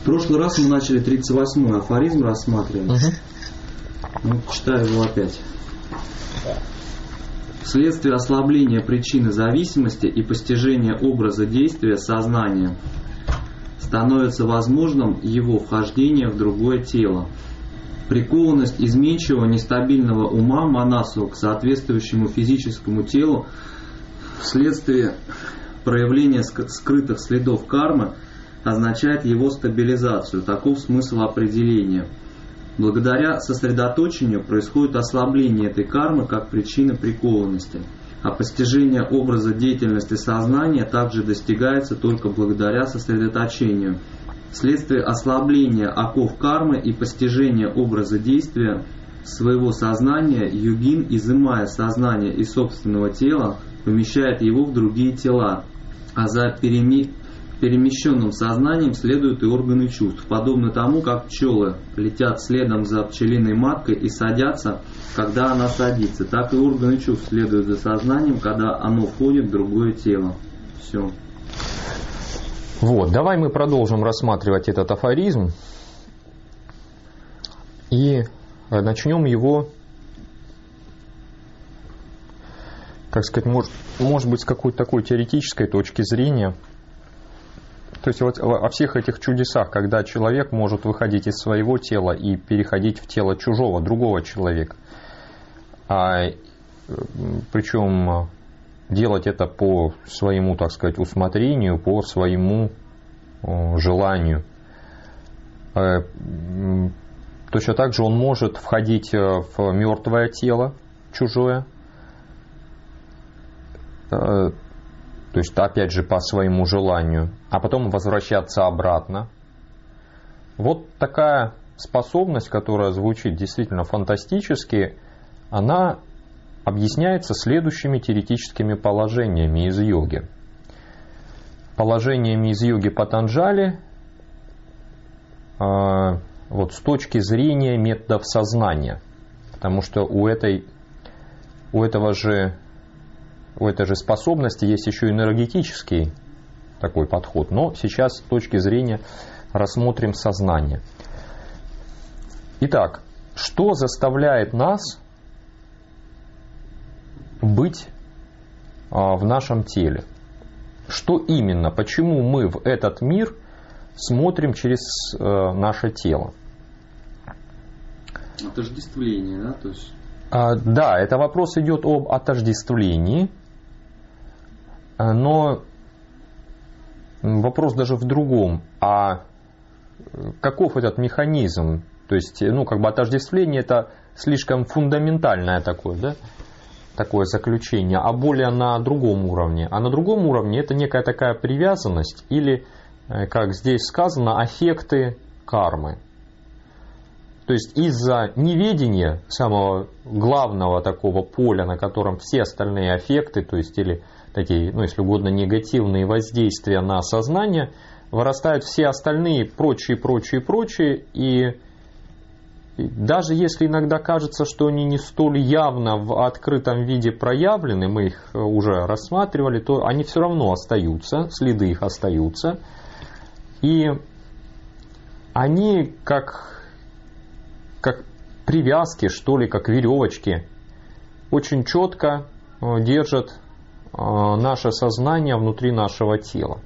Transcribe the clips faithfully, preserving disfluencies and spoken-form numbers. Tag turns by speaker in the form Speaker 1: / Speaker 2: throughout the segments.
Speaker 1: прошлый раз мы начали тридцать восьмой афоризм рассматривать.
Speaker 2: Угу.
Speaker 1: Ну, читаю его опять. Вследствие ослабления причины зависимости и постижения образа действия сознания становится возможным его вхождение в другое тело. Прикованность изменчивого нестабильного ума Манасу к соответствующему физическому телу вследствие проявления скрытых следов кармы означает его стабилизацию. Таков смысл определения. Благодаря сосредоточению происходит ослабление этой кармы как причины прикованности, а постижение образа деятельности сознания также достигается только благодаря сосредоточению. Вследствие ослабления оков кармы и постижения образа действия своего сознания йогин, изымая сознание из собственного тела, помещает его в другие тела, а за переми... перемещенным сознанием следуют и органы чувств, подобно тому, как пчелы летят следом за пчелиной маткой и садятся, когда она садится, так и органы чувств следуют за сознанием, когда оно входит в другое тело. Все.
Speaker 2: Вот, давай мы продолжим рассматривать этот афоризм и начнем его, как сказать, может, может быть, с какой-то такой теоретической точки зрения. То есть вот о всех этих чудесах, когда человек может выходить из своего тела и переходить в тело чужого, другого человека. А, причем делать это по своему, так сказать, усмотрению, по своему о, желанию. А, точно так же он может входить в мертвое тело чужое. А, то есть, опять же, по своему желанию, а потом возвращаться обратно. Вот такая способность, которая звучит действительно фантастически, она объясняется следующими теоретическими положениями из йоги. Положениями из йоги Патанджали вот, с точки зрения методов сознания. Потому что у, этой, у этого же У этой же способности есть еще энергетический такой подход. Но сейчас с точки зрения рассмотрим сознание. Итак, что заставляет нас быть а, в нашем теле? Что именно? Почему мы в этот мир смотрим через а, наше тело?
Speaker 1: Отождествление, да? То есть...
Speaker 2: а, да, это вопрос идет об отождествлении. Но вопрос даже в другом. А каков этот механизм? То есть, ну, как бы отождествление это слишком фундаментальное такое, да? Такое заключение, а более на другом уровне. А на другом уровне это некая такая привязанность или, как здесь сказано, аффекты кармы. То есть из-за неведения самого главного такого поля, на котором все остальные аффекты, то есть или такие, ну, если угодно, негативные воздействия на сознание, вырастают все остальные прочие, прочие, прочие, и, и даже если иногда кажется, что они не столь явно в открытом виде проявлены, мы их уже рассматривали, то они все равно остаются, следы их остаются, и они как, как привязки, что ли, как веревочки, очень четко держат наше сознание внутри нашего тела.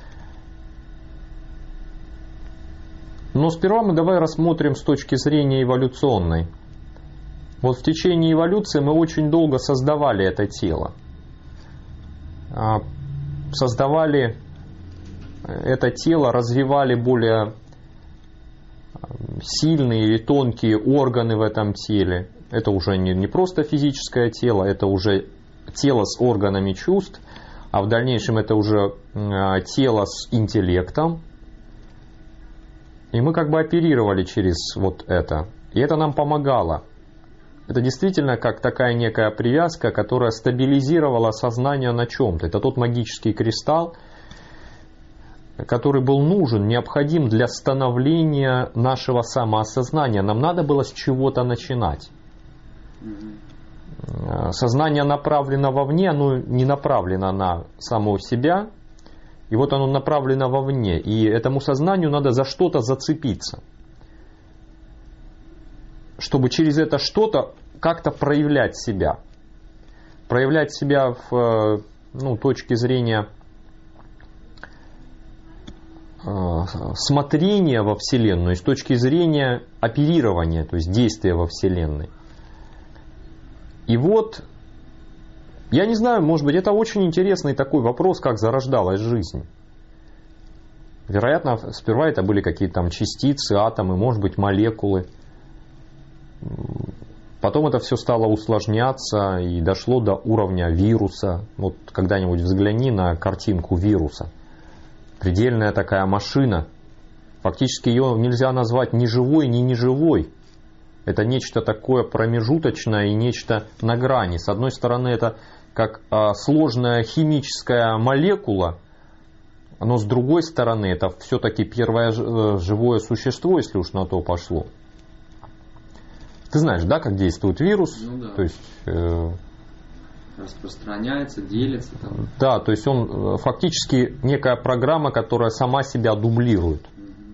Speaker 2: Но сперва мы давай рассмотрим с точки зрения эволюционной. Вот в течение эволюции мы очень долго создавали это тело. Создавали это тело, развивали более сильные или тонкие органы в этом теле. Это уже не, не просто физическое тело, это уже тело с органами чувств, а в дальнейшем это уже э, тело с интеллектом. И мы как бы оперировали через вот это. И это нам помогало. Это действительно как такая некая привязка, которая стабилизировала сознание на чем-то. Это тот магический кристалл, который был нужен, необходим для становления нашего самоосознания. Нам надо было с чего-то начинать. Сознание направлено вовне, оно не направлено на самого себя. И вот оно направлено вовне. И этому сознанию надо за что-то зацепиться, чтобы через это что-то как-то проявлять себя. Проявлять себя в ну, точке зрения э, смотрения во Вселенную, с точки зрения оперирования, то есть действия во Вселенной. И вот, я не знаю, может быть, это очень интересный такой вопрос, как зарождалась жизнь. Вероятно, сперва это были какие-то там частицы, атомы, может быть, молекулы. Потом это все стало усложняться и дошло до уровня вируса. Вот когда-нибудь взгляни на картинку вируса. Предельная такая машина. Фактически ее нельзя назвать ни живой, ни неживой. Это нечто такое промежуточное и нечто на грани. С одной стороны, это как сложная химическая молекула, но с другой стороны, это все-таки первое живое существо, если уж на то пошло. Ты знаешь, да, как действует вирус?
Speaker 1: Ну да.
Speaker 2: То есть, э,
Speaker 1: распространяется, делится. Там.
Speaker 2: Да, то есть он фактически некая программа, которая сама себя дублирует. Угу.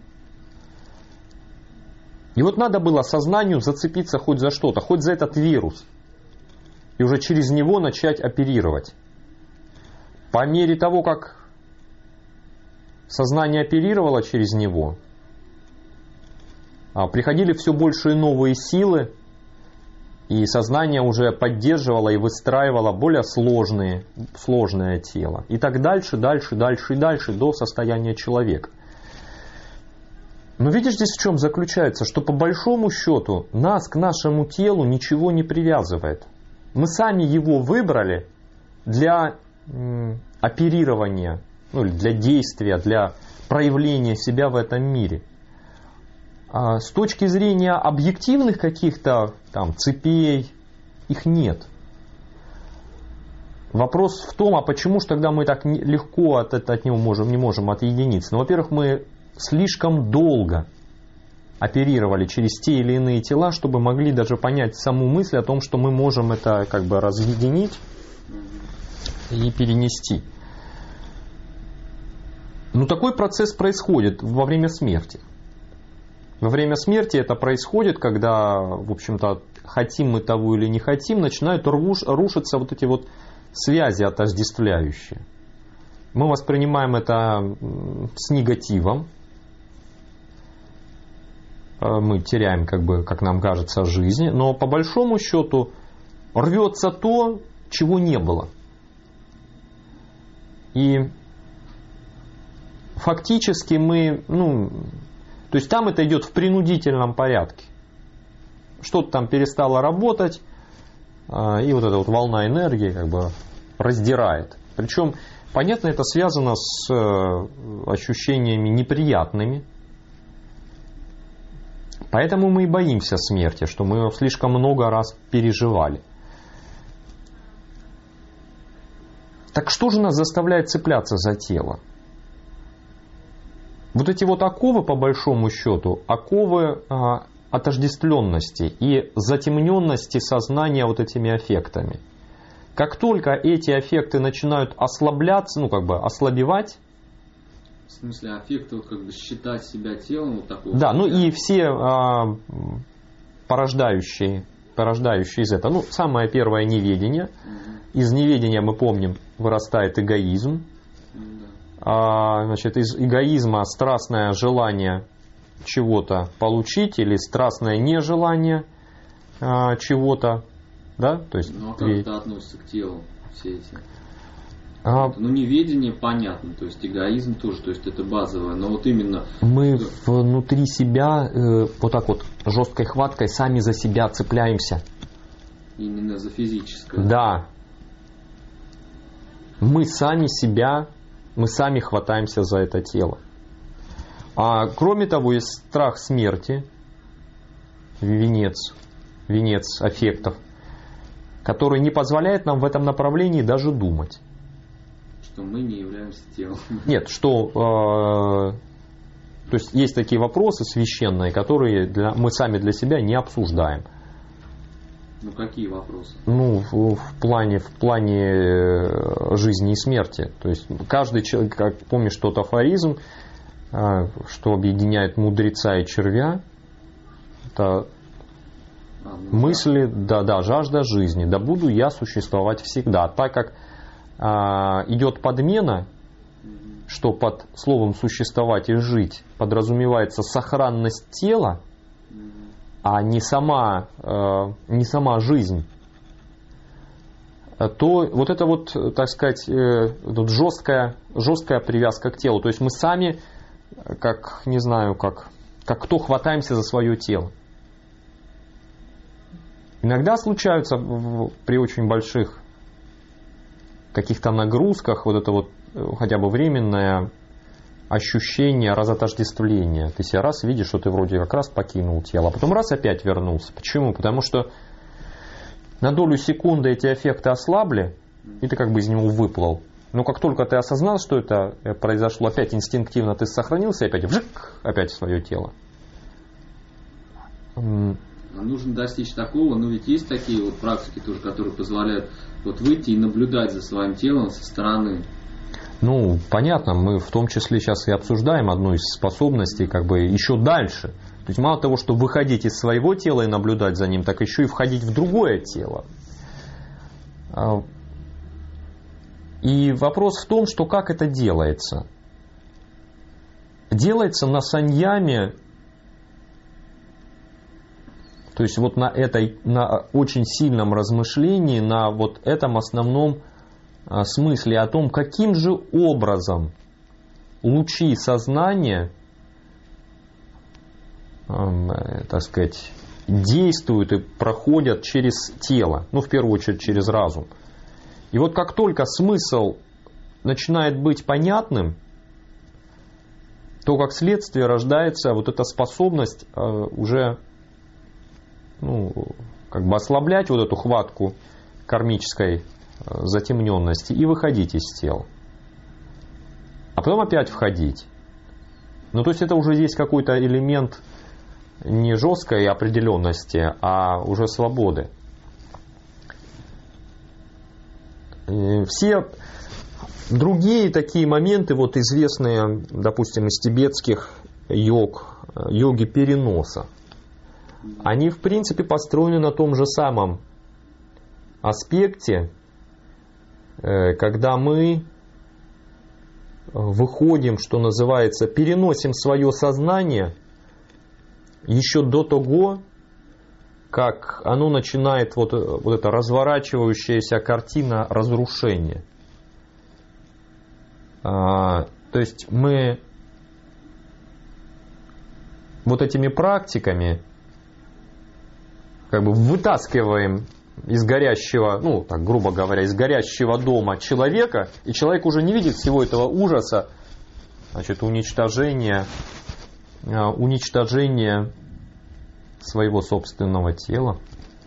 Speaker 2: И вот надо было сознанию зацепиться хоть за что-то, хоть за этот вирус. И уже через него начать оперировать. По мере того, как сознание оперировало через него, приходили все больше и новые силы, и сознание уже поддерживало и выстраивало более сложные, сложное тело. И так дальше, дальше, дальше и дальше до состояния человека. Но видишь, здесь в чем заключается, что по большому счету нас к нашему телу ничего не привязывает. Мы сами его выбрали для м, оперирования, ну, для действия, для проявления себя в этом мире. С точки зрения объективных каких-то там цепей, их нет. Вопрос в том, а почему же тогда мы так легко от, от него можем, не можем отъединиться? Ну, во-первых, мы слишком долго оперировали через те или иные тела, чтобы могли даже понять саму мысль о том, что мы можем это как бы разъединить и перенести. Но такой процесс происходит во время смерти. Во время смерти это происходит, когда, в общем-то, хотим мы того или не хотим, начинают руш, рушиться вот эти вот связи отождествляющие. Мы воспринимаем это с негативом. Мы теряем, как бы, как нам кажется, жизнь. Но по большому счету рвется то, чего не было. И фактически мы, ну... То есть там это идет в принудительном порядке. Что-то там перестало работать, и вот эта вот волна энергии как бы раздирает. Причем, понятно, это связано с ощущениями неприятными. Поэтому мы и боимся смерти, что мы слишком много раз переживали. Так что же нас заставляет цепляться за тело? Вот эти вот оковы, по большому счету, оковы а, отождествленности и затемненности сознания вот этими аффектами. Как только эти аффекты начинают ослабляться, ну как бы ослабевать.
Speaker 1: В смысле, аффекты, как бы считать себя телом вот такого.
Speaker 2: Да, ну и все а, порождающие, порождающие из этого. Ну, самое первое — неведение. Угу. Из неведения, мы помним, вырастает эгоизм. Значит, из эгоизма страстное желание чего-то получить или страстное нежелание а, чего-то, да, то есть.
Speaker 1: Ну а как это относится к телу, все эти? А, ну неведение понятно, то есть эгоизм тоже, то есть это базовое, но вот именно.
Speaker 2: Мы внутри себя э, вот так вот жесткой хваткой сами за себя цепляемся.
Speaker 1: Именно за физическое.
Speaker 2: Да. Мы сами себя. Мы сами хватаемся за это тело. А кроме того, есть страх смерти, венец, венец аффектов, который не позволяет нам в этом направлении даже думать.
Speaker 1: Что мы не являемся телом.
Speaker 2: Нет, что... Э, то есть есть такие вопросы священные, которые для, мы сами для себя не обсуждаем.
Speaker 1: Ну какие вопросы?
Speaker 2: Ну, в, в плане, в плане жизни и смерти. То есть каждый человек, как помнишь тот афоризм, что объединяет мудреца и червя, это а, ну, мысли, да. да, да, жажда жизни. Да буду я существовать всегда. Так как а, идет подмена, что под словом существовать и жить подразумевается сохранность тела, а не сама, э, не сама жизнь, то вот это вот, так сказать, э, вот жесткая, жесткая привязка к телу. То есть мы сами, как, не знаю, как, как кто хватаемся за свое тело. Иногда случаются в, при очень больших каких-то нагрузках вот это вот хотя бы временное ощущение разотождествления. Ты себя раз видишь, что ты вроде как раз покинул тело, а потом раз опять вернулся. Почему? Потому что на долю секунды эти эффекты ослабли, и ты как бы из него выплыл. Но как только ты осознал, что это произошло, опять инстинктивно ты сохранился, и опять вжик, опять в свое тело.
Speaker 1: Нужно достичь такого, но ведь есть такие вот практики тоже, которые позволяют вот выйти и наблюдать за своим телом со стороны.
Speaker 2: Ну, понятно, мы в том числе сейчас и обсуждаем одну из способностей как бы еще дальше. То есть мало того, что выходить из своего тела и наблюдать за ним, так еще и входить в другое тело. И вопрос в том, что как это делается. Делается на саньяме, то есть вот на этой, на очень сильном размышлении, на вот этом основном смысле о том, каким же образом лучи сознания, э, так сказать, действуют и проходят через тело, ну, в первую очередь, через разум. И вот как только смысл начинает быть понятным, то как следствие рождается вот эта способность э, уже, ну, как бы ослаблять вот эту хватку кармической затемненности и выходить из тел. А потом опять входить. Ну, то есть это уже есть какой-то элемент не жесткой определенности, а уже свободы. И все другие такие моменты, вот известные, допустим, из тибетских йог, йоги переноса, они в принципе построены на том же самом аспекте, когда мы выходим, что называется, переносим свое сознание еще до того, как оно начинает вот, вот эта разворачивающаяся картина разрушения. А, то есть мы вот этими практиками как бы вытаскиваем из горящего, ну, так грубо говоря, из горящего дома человека, и человек уже не видит всего этого ужаса, значит, уничтожения, уничтожения своего собственного тела,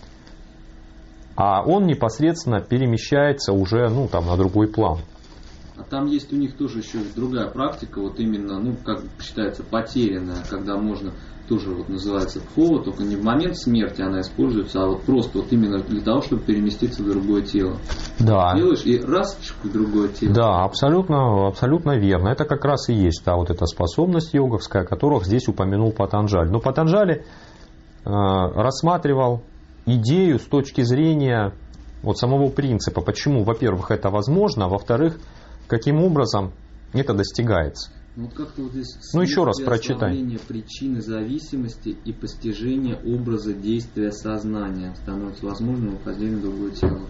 Speaker 2: а он непосредственно перемещается уже, ну, там, на другой план.
Speaker 1: А там есть у них тоже еще другая практика, вот именно, ну, как считается, потерянная, когда можно, тоже вот называется пхова, только не в момент смерти она используется, а вот просто вот именно для того, чтобы переместиться в другое тело.
Speaker 2: Да.
Speaker 1: Делаешь и раз в другое тело.
Speaker 2: Да, абсолютно, абсолютно верно. Это как раз и есть та вот эта способность йоговская, которых здесь упомянул Патанджали. Но Патанджали э, рассматривал идею с точки зрения вот самого принципа. Почему, во-первых, это возможно, а во-вторых, каким образом это достигается.
Speaker 1: Вот как-то вот здесь
Speaker 2: ну еще раз прочитай.
Speaker 1: Причины зависимости и постижение образа действия сознания становится возможным вхождение в другое тело.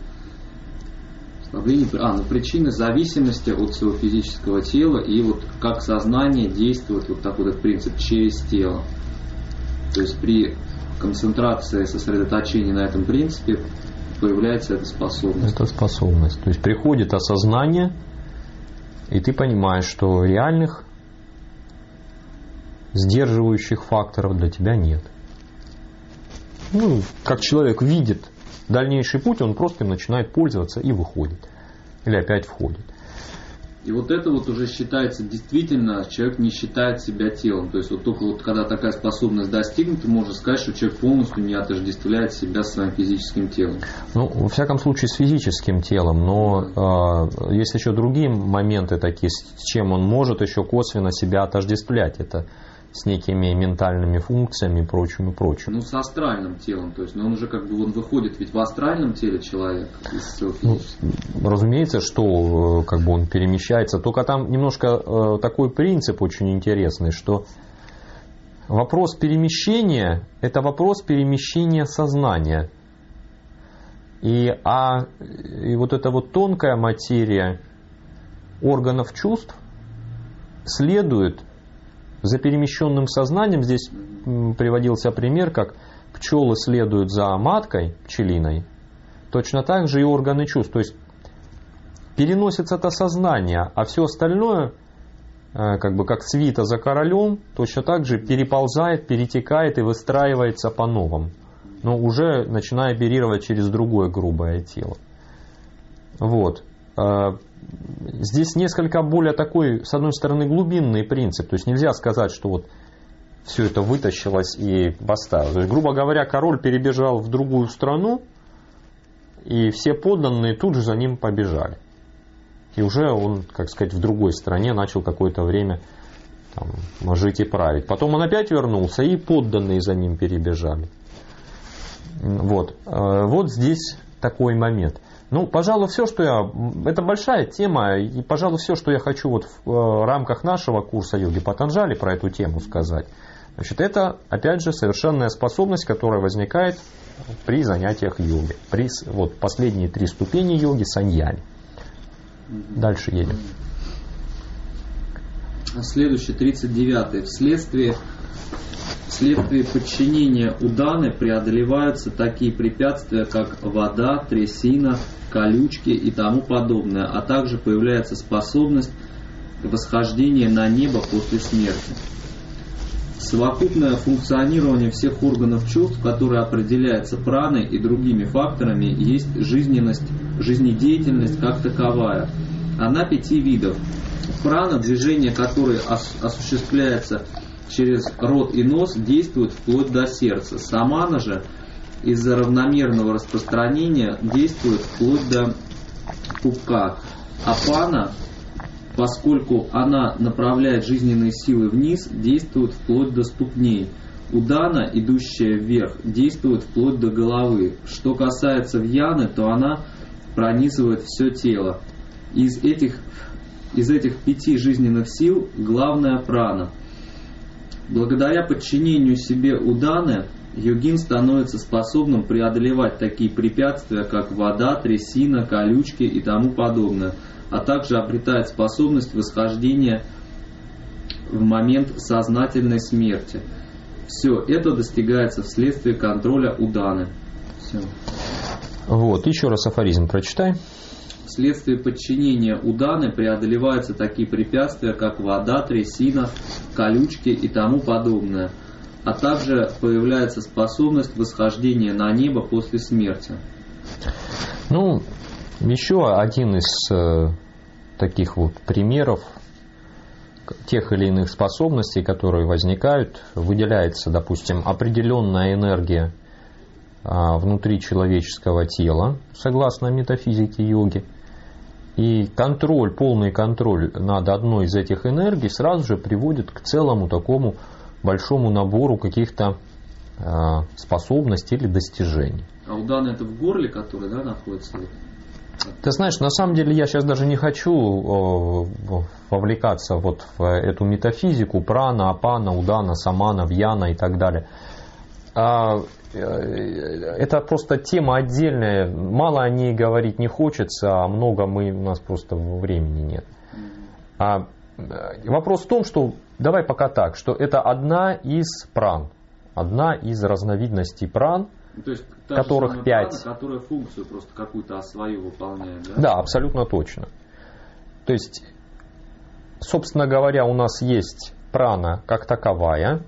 Speaker 1: А, ну причины зависимости от своего физического тела и вот как сознание действует, вот так вот этот принцип, через тело. То есть при концентрации, сосредоточении на этом принципе появляется эта способность.
Speaker 2: Это способность. То есть приходит осознание, и ты понимаешь, что реальных сдерживающих факторов для тебя нет. Ну, как человек видит дальнейший путь, он просто им начинает пользоваться и выходит. Или опять входит.
Speaker 1: И вот это вот уже считается действительно, человек не считает себя телом. То есть вот только вот когда такая способность достигнута, можно сказать, что человек полностью не отождествляет себя своим физическим телом.
Speaker 2: Ну, во всяком случае, с физическим телом, но э, есть еще другие моменты такие, с чем он может еще косвенно себя отождествлять. Это с некими ментальными функциями и прочим, и прочим.
Speaker 1: Ну, с астральным телом, то есть, но он уже как бы он выходит ведь в астральном теле человека из своего физического.
Speaker 2: Ну, разумеется, что как бы он перемещается, только там немножко э, такой принцип очень интересный, что вопрос перемещения – это вопрос перемещения сознания. И, а, и вот эта вот тонкая материя органов чувств следует за перемещенным сознанием. Здесь приводился пример, как пчелы следуют за маткой пчелиной, точно так же и органы чувств. То есть переносится это сознание, а все остальное, как бы как свита за королем, точно так же переползает, перетекает и выстраивается по-новому, но уже начиная оперировать через другое грубое тело. Вот. Здесь несколько более такой, с одной стороны, глубинный принцип. То есть нельзя сказать, что вот все это вытащилось и поставилось. То есть, грубо говоря, король перебежал в другую страну, и все подданные тут же за ним побежали. И уже он, как сказать, в другой стране начал какое-то время там жить и править. Потом он опять вернулся, и подданные за ним перебежали. Вот, вот здесь такой момент. Ну, пожалуй, все, что я... Это большая тема, и, пожалуй, все, что я хочу вот в рамках нашего курса йоги Патанджали про эту тему сказать. Значит, это, опять же, совершенная способность, которая возникает при занятиях йоги. При вот, последние три ступени йоги саньяни. Дальше едем.
Speaker 1: Следующий, тридцать девятый. Вследствие... Вследствие подчинения уданы преодолеваются такие препятствия, как вода, трясина, колючки и тому подобное, а также появляется способность восхождения на небо после смерти. Совокупное функционирование всех органов чувств, которое определяется праной и другими факторами, есть жизненность, жизнедеятельность как таковая. Она пяти видов. Прана, движение которой осуществляется через рот и нос, действует вплоть до сердца. Самана же из-за равномерного распространения действует вплоть до пупка. Апана, поскольку она направляет жизненные силы вниз, действует вплоть до ступней. Удана, идущая вверх, действует вплоть до головы. Что касается вьяны, то она пронизывает все тело. Из этих, из этих пяти жизненных сил главная прана. Благодаря подчинению себе уданы, йогин становится способным преодолевать такие препятствия, как вода, трясина, колючки и тому подобное, а также обретает способность восхождения в момент сознательной смерти. Все это достигается вследствие контроля уданы. Все.
Speaker 2: Вот, еще раз афоризм прочитай.
Speaker 1: Вследствие подчинения уданы преодолеваются такие препятствия, как вода, трясина, колючки и тому подобное, а также появляется способность восхождения на небо после смерти.
Speaker 2: Ну, еще один из э, таких вот примеров тех или иных способностей, которые возникают, выделяется, допустим, определенная энергия э, внутри человеческого тела, согласно метафизике йоги. И контроль, полный контроль над одной из этих энергий сразу же приводит к целому такому большому набору каких-то э, способностей или достижений.
Speaker 1: А удана это в горле, который, да, находится?
Speaker 2: Ты знаешь, на самом деле я сейчас даже не хочу э, вовлекаться вот в эту метафизику прана, апана, удана, самана, вьяна и так далее. А, это просто тема отдельная, мало о ней говорить не хочется, а много мы, у нас просто времени нет. А, вопрос в том, что, давай пока так, что это одна из пран, одна из разновидностей пран,
Speaker 1: то есть,
Speaker 2: которых пять.
Speaker 1: Прана, которая функцию просто какую-то свою выполняет, да?
Speaker 2: Да, абсолютно точно. То есть, собственно говоря, у нас есть прана как таковая,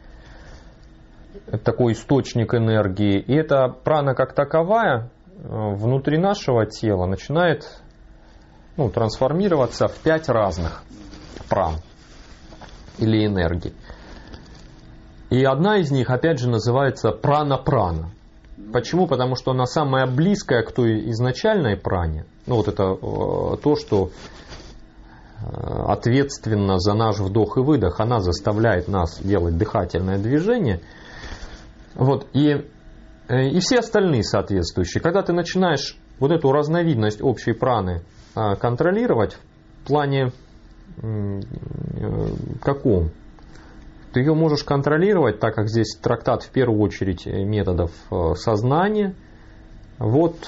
Speaker 2: такой источник энергии, и эта прана как таковая внутри нашего тела начинает ну, трансформироваться в пять разных пран или энергий. И одна из них, опять же, называется прана-прана. Почему? Потому что она самая близкая к той изначальной пране. Ну, вот это э, то, что ответственно за наш вдох и выдох. Она заставляет нас делать дыхательное движение. Вот. И, и все остальные соответствующие. Когда ты начинаешь вот эту разновидность общей праны э, контролировать в плане э, каком? Ты ее можешь контролировать, так как здесь трактат в первую очередь методов сознания. Вот,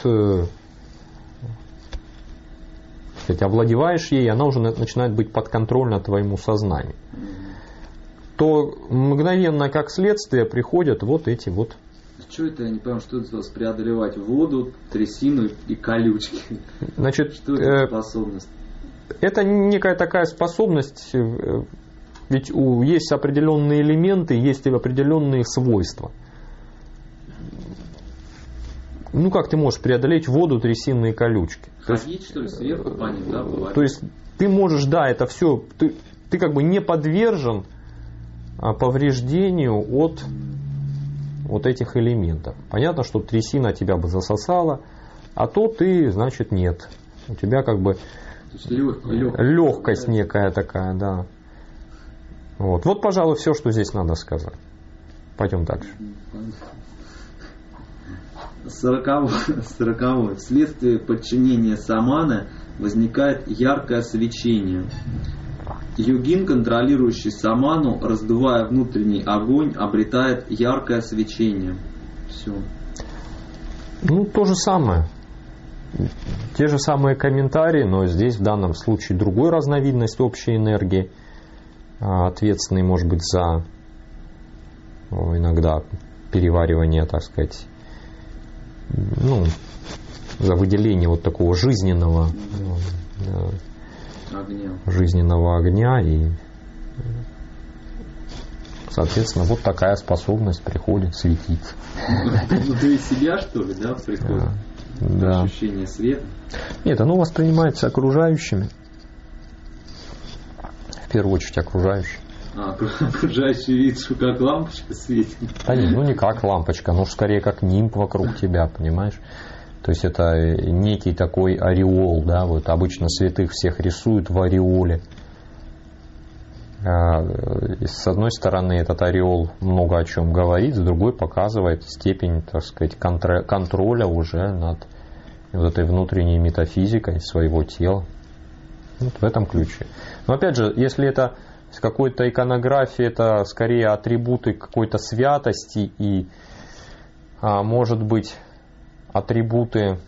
Speaker 2: кстати, овладеваешь ей, она уже начинает быть подконтрольна твоему сознанию. То мгновенно, как следствие, приходят вот эти вот.
Speaker 1: Что это, я не понимаю, что это преодолевать воду, трясину и колючки?
Speaker 2: Значит,
Speaker 1: что это способность?
Speaker 2: Это некая такая способность. Ведь у, есть определенные элементы, есть определенные свойства. Ну как ты можешь преодолеть воду, трясины и колючки?
Speaker 1: Ходить, что ли, сверху по ним, да, бывает?
Speaker 2: То есть ты можешь, да, это все, ты, ты как бы не подвержен повреждению от вот этих элементов. Понятно, что трясина тебя бы засосала, а то ты, значит, нет. У тебя как бы
Speaker 1: легкость,
Speaker 2: легкость некая такая, да. Вот. Вот, пожалуй, все, что здесь надо сказать. Пойдем дальше.
Speaker 1: Сороковое. Вследствие подчинения саманы возникает яркое свечение. Йогин, контролирующий саману, раздувая внутренний огонь, обретает яркое свечение. Все.
Speaker 2: Ну, то же самое. Те же самые комментарии, но здесь в данном случае другой разновидность общей энергии, ответственный, может быть, за ну, иногда переваривание, так сказать, ну, за выделение вот такого жизненного
Speaker 1: огня.
Speaker 2: жизненного огня, и соответственно вот такая способность приходит светиться.
Speaker 1: Внутри себя, что ли, да, приходит?
Speaker 2: Да.
Speaker 1: Ощущение света?
Speaker 2: Нет, оно воспринимается окружающими. В первую очередь окружающие.
Speaker 1: А, окружающий вид, что как лампочка светит.
Speaker 2: Да нет, ну не как лампочка, но скорее как нимб вокруг тебя, понимаешь? То есть это некий такой ореол, да, вот обычно святых всех рисуют в ореоле. С одной стороны, этот ореол много о чем говорит, с другой показывает степень, так сказать, контроля уже над вот этой внутренней метафизикой своего тела. Вот в этом ключе. Но опять же, если это с какой-то иконографией, это скорее атрибуты какой-то святости и, а, может быть, атрибуты,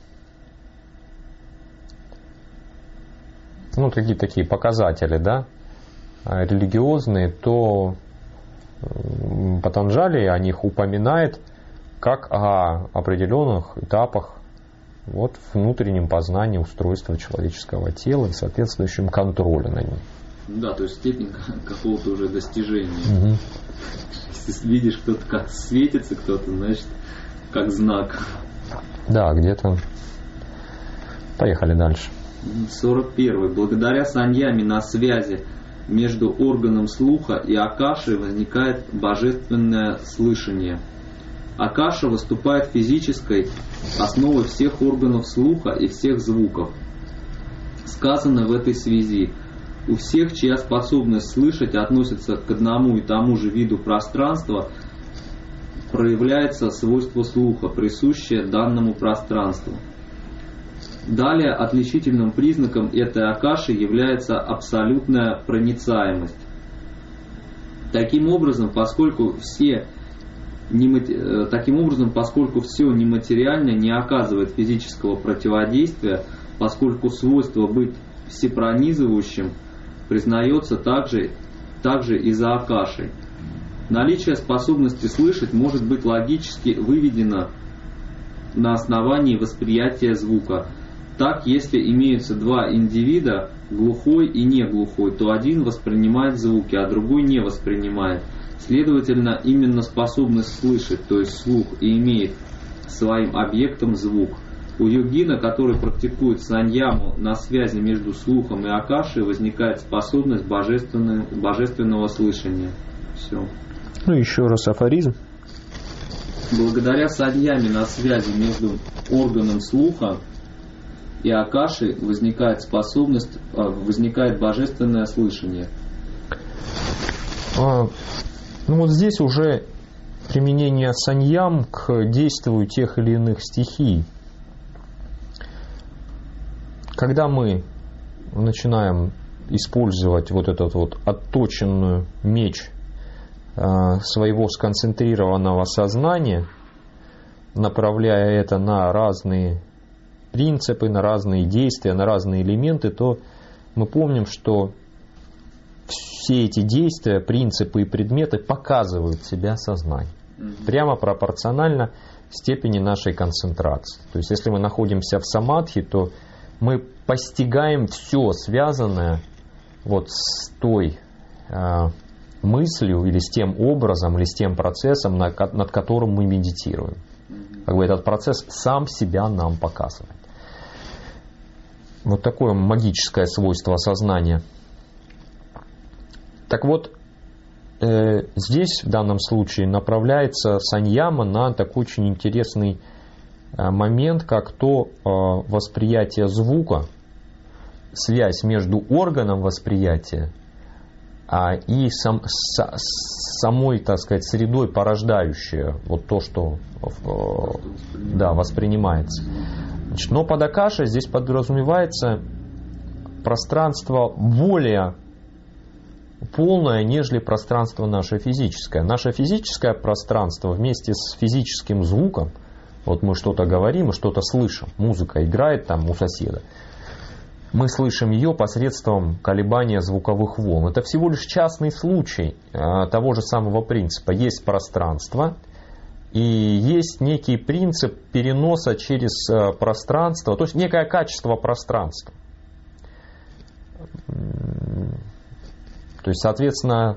Speaker 2: ну, такие такие показатели, да, религиозные, то Патанджали о них упоминает как о определенных этапах вот внутреннем познании устройства человеческого тела и соответствующем контроле над ним.
Speaker 1: Да, то есть степень какого-то уже достижения.
Speaker 2: Угу.
Speaker 1: Если видишь, кто-то как светится, кто-то, значит, как знак.
Speaker 2: Да, где-то. Поехали дальше.
Speaker 1: сорок первый. Благодаря саньяме на связи между органом слуха и акашей возникает божественное слышание. Акаша выступает физической основой всех органов слуха и всех звуков. Сказано в этой связи: у всех, чья способность слышать относится к одному и тому же виду пространства, проявляется свойство слуха, присущее данному пространству. Далее отличительным признаком этой акаши является абсолютная проницаемость. Таким образом, поскольку все немати... Таким образом, поскольку все нематериальное не оказывает физического противодействия, поскольку свойство быть всепронизывающим признается также, также и за акашей. Наличие способности слышать может быть логически выведено на основании восприятия звука. Так, если имеются два индивида, глухой и неглухой, то один воспринимает звуки, а другой не воспринимает. Следовательно, именно способность слышать, то есть слух, и имеет своим объектом звук. У йогина, который практикует саньяму на связи между слухом и акашей, возникает способность божественного, божественного слышания. Все.
Speaker 2: Ну, еще раз афоризм.
Speaker 1: Благодаря саньяме на связи между органом слуха и акашей возникает способность, возникает божественное слышание.
Speaker 2: А, ну вот здесь уже применение саньям к действию тех или иных стихий. Когда мы начинаем использовать вот этот вот отточенную меч своего сконцентрированного сознания, направляя это на разные принципы, на разные действия, на разные элементы, то мы помним, что все эти действия, принципы и предметы показывают себя сознанию. Прямо пропорционально степени нашей концентрации. То есть, если мы находимся в самадхи, то мы постигаем все связанное вот с той э, мыслью или с тем образом, или с тем процессом, над, над которым мы медитируем. Как бы этот процесс сам себя нам показывает. Вот такое магическое свойство сознания. Так вот, э, здесь в данном случае направляется саньяма на такой очень интересный момент, как то э, восприятие звука, связь между органом восприятия а, и сам, с, самой, так сказать, средой, порождающая вот то, что э, да, воспринимается. Значит, но под акашей здесь подразумевается пространство более полное, нежели пространство наше физическое. Наше физическое пространство вместе с физическим звуком, вот мы что-то говорим и что-то слышим. Музыка играет там у соседа. Мы слышим ее посредством колебания звуковых волн. Это всего лишь частный случай э, того же самого принципа. Есть пространство и есть некий принцип переноса через э, пространство, то есть некое качество пространства. То есть, соответственно,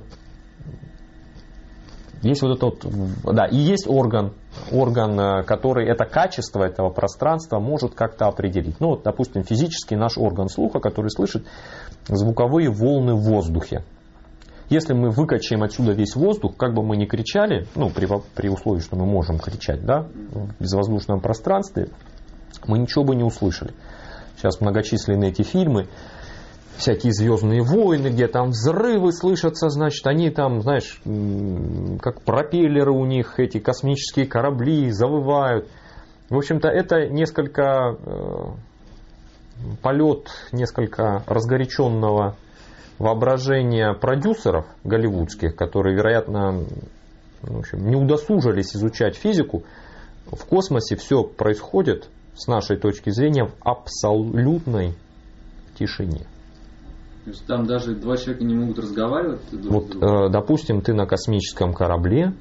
Speaker 2: есть вот это вот, да, и есть орган, орган, который это качество этого пространства может как-то определить. Ну, вот, допустим, физический наш орган слуха, который слышит звуковые волны в воздухе. Если мы выкачаем отсюда весь воздух, как бы мы ни кричали, ну, при, при условии, что мы можем кричать, да, в безвоздушном пространстве, мы ничего бы не услышали. Сейчас многочисленные эти фильмы, всякие «Звездные войны», где там взрывы слышатся, значит, они там, знаешь, как пропеллеры у них, эти космические корабли завывают. В общем-то, это несколько э, полет несколько разгоряченного воображения продюсеров голливудских, которые, вероятно, в общем, не удосужились изучать физику. В космосе все происходит, с нашей точки зрения, в абсолютной тишине.
Speaker 1: То есть там даже два человека не могут разговаривать?
Speaker 2: Вот, э, допустим, ты на космическом корабле,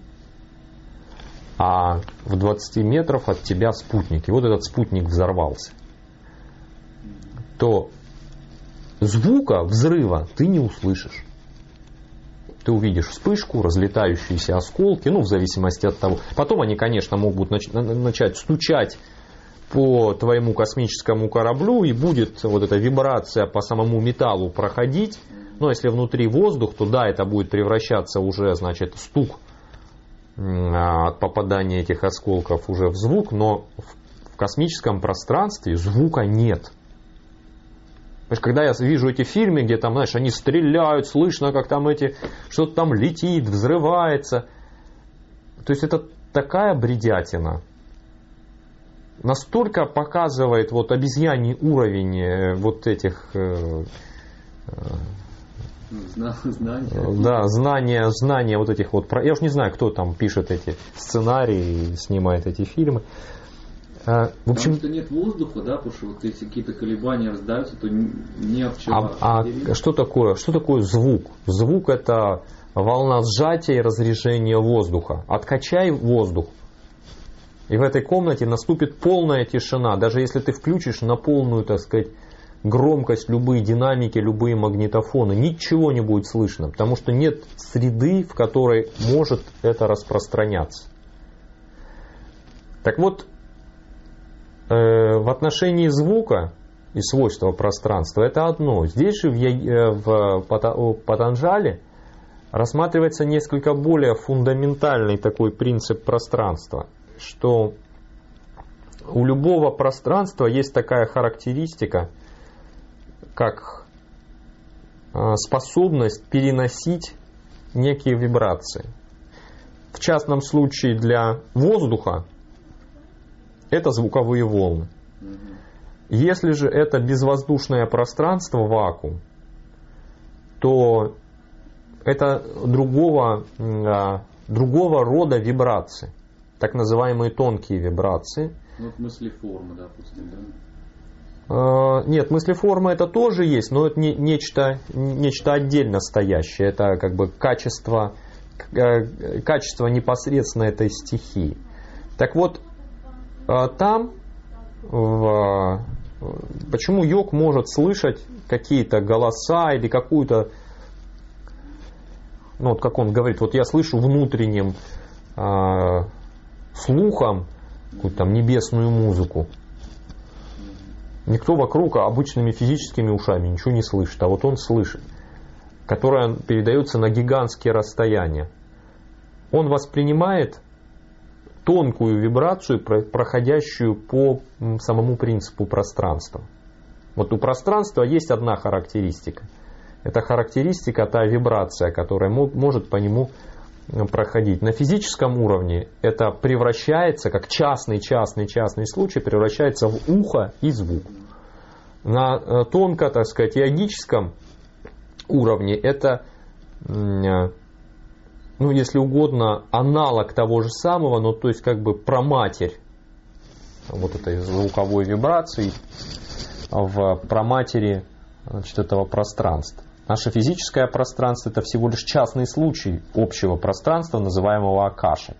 Speaker 2: а в двадцати метрах от тебя спутник. И вот этот спутник взорвался. То звука взрыва ты не услышишь. Ты увидишь вспышку, разлетающиеся осколки, ну, в зависимости от того. Потом они, конечно, могут начать стучать по твоему космическому кораблю, и будет вот эта вибрация по самому металлу проходить. Но если внутри воздух, то да, это будет превращаться уже, значит, стук от попадания этих осколков уже в звук, но в космическом пространстве звука нет. Когда я вижу эти фильмы, где там, знаешь, они стреляют, слышно, как там эти, что-то там летит, взрывается. То есть это такая бредятина. Настолько показывает вот обезьяний уровень вот этих э,
Speaker 1: знания.
Speaker 2: Да, знания, знания вот этих вот. Я уж не знаю, кто там пишет эти сценарии и снимает эти фильмы. В общем,
Speaker 1: потому что нет воздуха, да, потому что вот если какие-то колебания раздаются, то не об чем.
Speaker 2: А, а что такое? Что такое звук? Звук — это волна сжатия и разрежения воздуха. Откачай воздух, и в этой комнате наступит полная тишина. Даже если ты включишь на полную, так сказать, громкость любые динамики, любые магнитофоны, ничего не будет слышно, потому что нет среды, в которой может это распространяться. Так вот, в отношении звука и свойства пространства это одно. Здесь же в, в Патанджали рассматривается несколько более фундаментальный такой принцип пространства, что у любого пространства есть такая характеристика, как способность переносить некие вибрации. В частном случае для воздуха это звуковые волны. Если же это безвоздушное пространство, вакуум, то это другого, другого рода вибрации, так называемые тонкие вибрации.
Speaker 1: Вот мыслеформа, допустим, да?
Speaker 2: Нет, мыслеформа это тоже есть, но это не, нечто, нечто отдельно стоящее. Это как бы качество, качество непосредственно этой стихии. Так вот, там в, почему йог может слышать какие-то голоса или какую-то, ну вот как он говорит, вот я слышу внутренним э, слухом какую-то там небесную музыку. Никто вокруг обычными физическими ушами ничего не слышит, а вот он слышит, которая передается на гигантские расстояния. Он воспринимает тонкую вибрацию, проходящую по самому принципу пространства. Вот у пространства есть одна характеристика. Это характеристика, та вибрация, которая может по нему проходить. На физическом уровне это превращается, как частный-частный-частный случай, превращается в ухо и звук. На тонко, так сказать, йогическом уровне это, ну, если угодно, аналог того же самого, но то есть как бы проматерь вот этой звуковой вибрации в проматери, значит, этого пространства. Наше физическое пространство это всего лишь частный случай общего пространства, называемого акашей.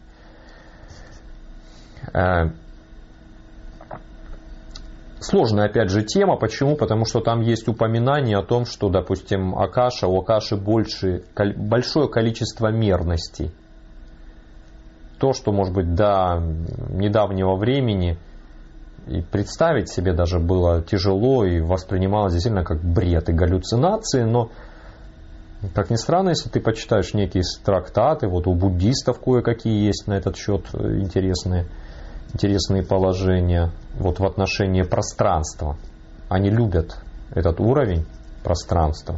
Speaker 2: Сложная, опять же, тема. Почему? Потому что там есть упоминание о том, что, допустим, акаша, у акаши больше, большое количество мерностей. То, что, может быть, до недавнего времени и представить себе даже было тяжело и воспринималось действительно как бред и галлюцинации, но, как ни странно, если ты почитаешь некие трактаты, вот у буддистов кое-какие есть на этот счет интересные, интересные положения вот в отношении пространства. Они любят этот уровень пространства.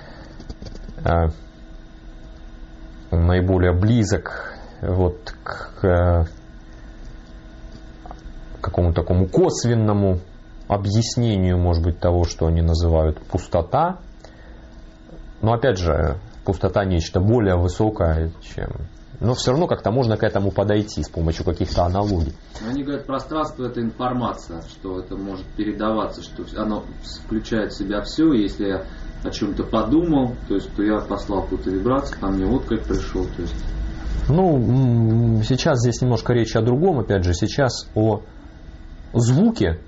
Speaker 2: Он наиболее близок вот к какому-то такому косвенному объяснению, может быть, того, что они называют пустота. Но опять же, пустота нечто более высокое, чем... Но все равно как-то можно к этому подойти с помощью каких-то аналогий.
Speaker 1: Они говорят, пространство это информация, что это может передаваться, что оно включает в себя все. Если я о чем-то подумал, то есть то я послал какую-то вибрацию, ко мне отклик пришел. То есть...
Speaker 2: Ну, сейчас здесь немножко речь о другом, опять же, сейчас о звуке.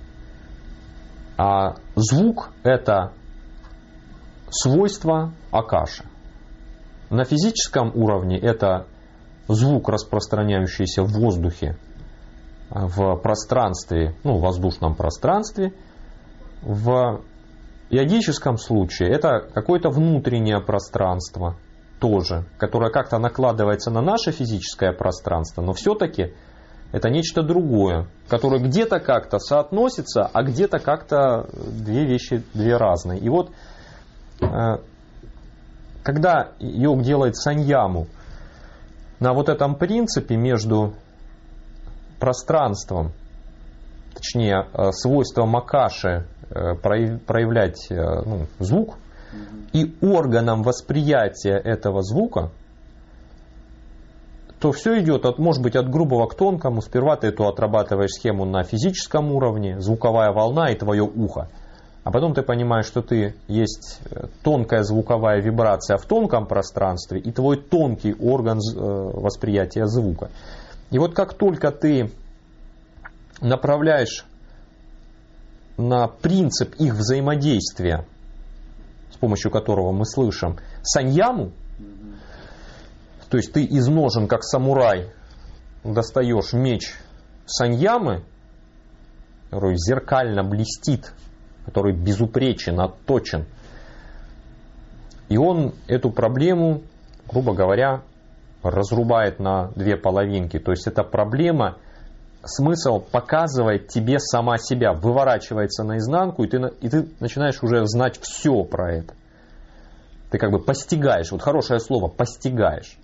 Speaker 2: А звук это свойство акаши. На физическом уровне это звук, распространяющийся в воздухе, в пространстве, ну, в воздушном пространстве. В йогическом случае это какое-то внутреннее пространство тоже, которое как-то накладывается на наше физическое пространство, но все-таки это нечто другое, которое где-то как-то соотносится, а где-то как-то две вещи, две разные. И вот когда йог делает саньяму на вот этом принципе между пространством, точнее свойством акаши проявлять, ну, звук, и органом восприятия этого звука, то все идет, от, может быть, от грубого к тонкому. Сперва ты эту отрабатываешь схему на физическом уровне, звуковая волна и твое ухо. А потом ты понимаешь, что ты есть тонкая звуковая вибрация в тонком пространстве и твой тонкий орган восприятия звука. И вот как только ты направляешь на принцип их взаимодействия, с помощью которого мы слышим саньяму, то есть ты из ножен, как самурай, достаешь меч саньямы, который зеркально блестит, который безупречен, отточен. И он эту проблему, грубо говоря, разрубает на две половинки. То есть эта проблема, смысл показывает тебе сама себя, выворачивается наизнанку, и ты, и ты начинаешь уже знать все про это. Ты как бы постигаешь, вот хорошее слово, постигаешь.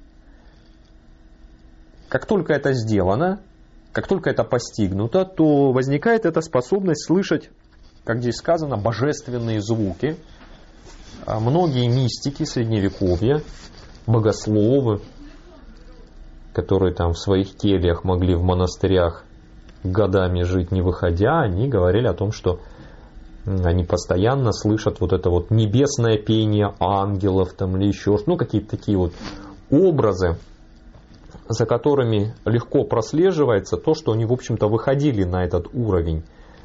Speaker 2: Как только это сделано, как только это постигнуто, то возникает эта способность слышать, как здесь сказано, божественные звуки. Многие мистики Средневековья, богословы, которые там в своих кельях могли в монастырях годами жить не выходя, они говорили о том, что они постоянно слышат вот это вот небесное пение ангелов там или еще что-то, ну какие-то такие вот образы, за которыми легко прослеживается то, что они, в общем-то, выходили на этот уровень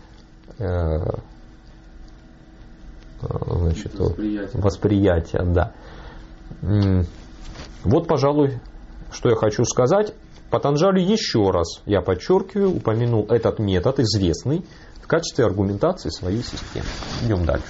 Speaker 2: значит, восприятия. восприятия, да. Вот, пожалуй, что я хочу сказать. Патанджали еще раз, я подчеркиваю, упомянул этот метод, известный, в качестве аргументации своей системы. Идем дальше.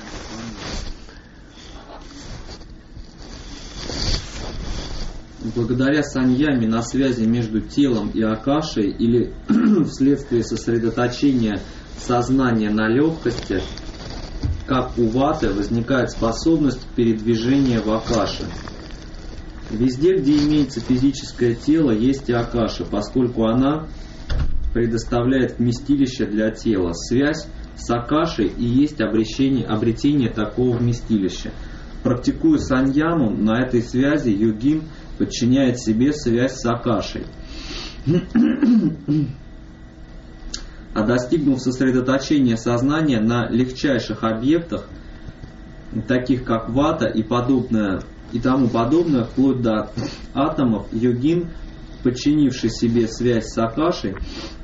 Speaker 1: Благодаря саньяме на связи между телом и акашей или вследствие сосредоточения сознания на легкости, как у ваты, возникает способность передвижения в акаше. Везде, где имеется физическое тело, есть и акаша, поскольку она предоставляет вместилище для тела. Связь с акашей и есть обретение, обретение такого вместилища. Практикуя саньяму, на этой связи йогин подчиняет себе связь с акашей. А достигнув сосредоточения сознания на легчайших объектах, таких как вата и подобное, и тому подобное, вплоть до атомов, йогин, подчинивший себе связь с акашей,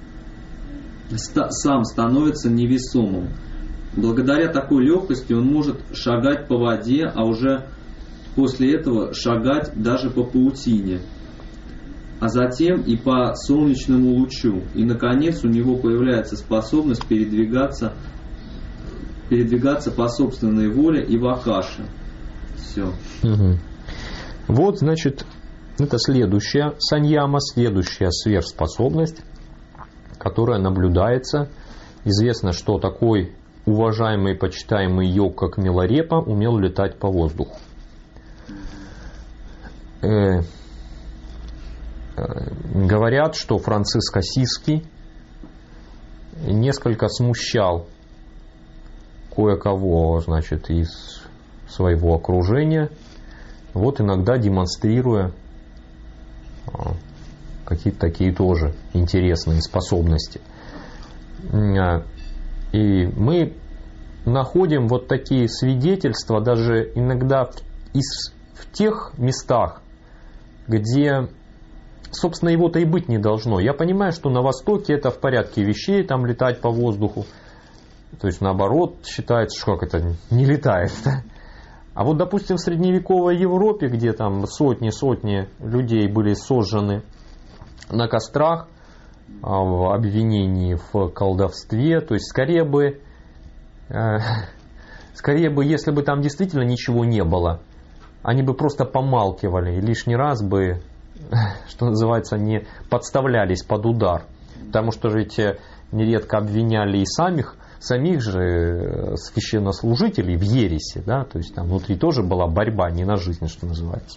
Speaker 1: сам становится невесомым. Благодаря такой легкости он может шагать по воде, а уже после этого шагать даже по паутине, а затем и по солнечному лучу. И, наконец, у него появляется способность передвигаться, передвигаться по собственной воле и в акаше. Все.
Speaker 2: Угу. Вот, значит, это следующая саньяма, следующая сверхспособность, которая наблюдается. Известно, что такой уважаемый и почитаемый йог, как Миларепа, умел летать по воздуху. Э, э, говорят, что Франциск Ассизский несколько смущал кое-кого, значит, из своего окружения, вот иногда демонстрируя какие-то такие тоже интересные способности. И мы находим вот такие свидетельства даже иногда в, из, в тех местах, где, собственно, его-то и быть не должно. Я понимаю, что на Востоке это в порядке вещей, там летать по воздуху. То есть, наоборот, считается, что как это не летает. Да? А вот, допустим, в средневековой Европе, где там сотни-сотни людей были сожжены на кострах в обвинении в колдовстве, то есть, скорее бы, э, скорее бы, если бы там действительно ничего не было, они бы просто помалкивали и лишний раз бы, что называется, не подставлялись под удар. Потому что ведь нередко обвиняли и самих, самих же священнослужителей в ереси, да, то есть там внутри тоже была борьба не на жизнь, что называется.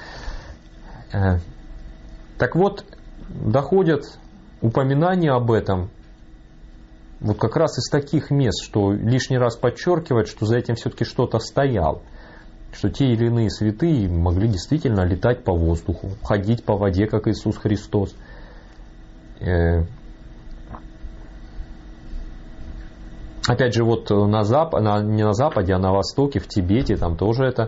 Speaker 2: Так вот, доходят упоминания об этом вот как раз из таких мест, что лишний раз подчеркивает, что за этим все-таки что-то стояло. Что те или иные святые могли действительно летать по воздуху, ходить по воде, как Иисус Христос. Опять же, вот на Запад, не на Западе, а на Востоке, в Тибете, там тоже это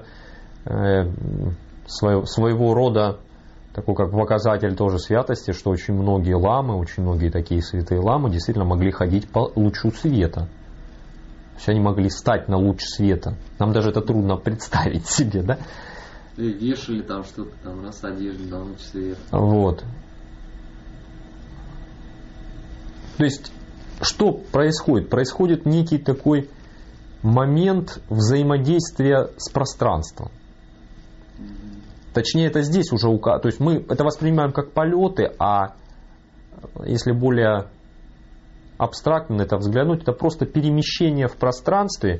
Speaker 2: своего рода такой как показатель тоже святости, что очень многие ламы, очень многие такие святые ламы действительно могли ходить по лучу света. То есть они могли встать на луч света. Нам даже это трудно представить себе, да?
Speaker 1: И вешали там что-то, там раз одежду на луч света.
Speaker 2: Вот. То есть что происходит? Происходит некий такой момент взаимодействия с пространством. Точнее, это здесь уже указано. То есть мы это воспринимаем как полеты, а если более абстрактно на это взглянуть, это просто перемещение в пространстве.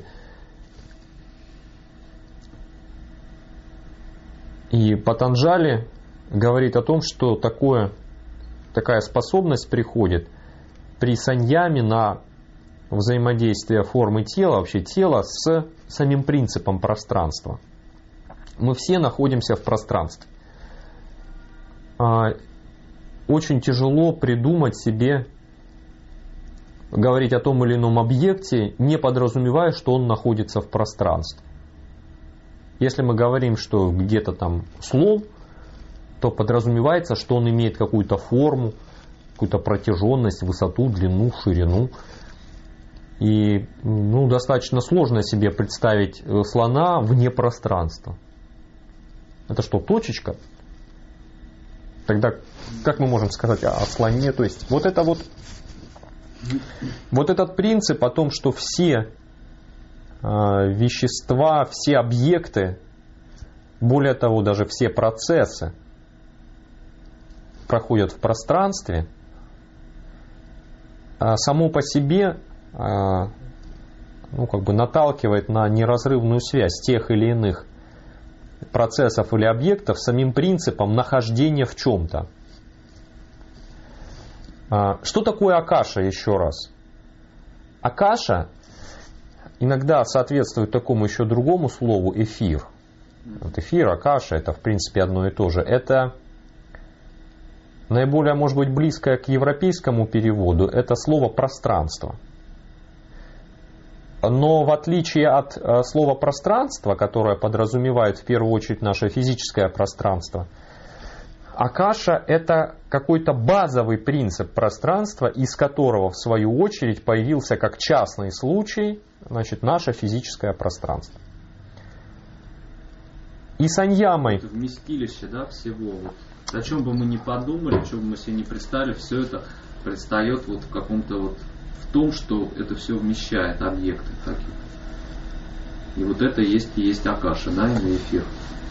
Speaker 2: И Патанджали говорит о том, что такое, такая способность приходит при саньяме на взаимодействие формы тела, вообще тела с самим принципом пространства. Мы все находимся в пространстве. Очень тяжело придумать себе, говорить о том или ином объекте, не подразумевая, что он находится в пространстве. Если мы говорим, что где-то там слон, то подразумевается, что он имеет какую-то форму, какую-то протяженность, высоту, длину, ширину. И ну, достаточно сложно себе представить слона вне пространства. Это что, точечка? Тогда как мы можем сказать о слоне? То есть вот это вот, вот этот принцип о том, что все вещества, все объекты, более того, даже все процессы проходят в пространстве, само по себе ну, как бы наталкивает на неразрывную связь тех или иных процессов или объектов с самим принципом нахождения в чем-то. Что такое акаша, еще раз? Акаша иногда соответствует такому еще другому слову эфир. Вот эфир, акаша, это в принципе одно и то же. Это наиболее, может быть, близкое к европейскому переводу, это слово пространство. Но в отличие от слова пространство, которое подразумевает в первую очередь наше физическое пространство, акаша это какой-то базовый принцип пространства, из которого в свою очередь появился как частный случай, значит, наше физическое пространство. И саньямой...
Speaker 1: Это вместилище, да, всего. Вот. О чем бы мы ни подумали, о чем бы мы себе не представили, все это предстает вот в каком-то вот в том, что это все вмещает объекты такие. И вот это есть и есть акаша, да, или эфир.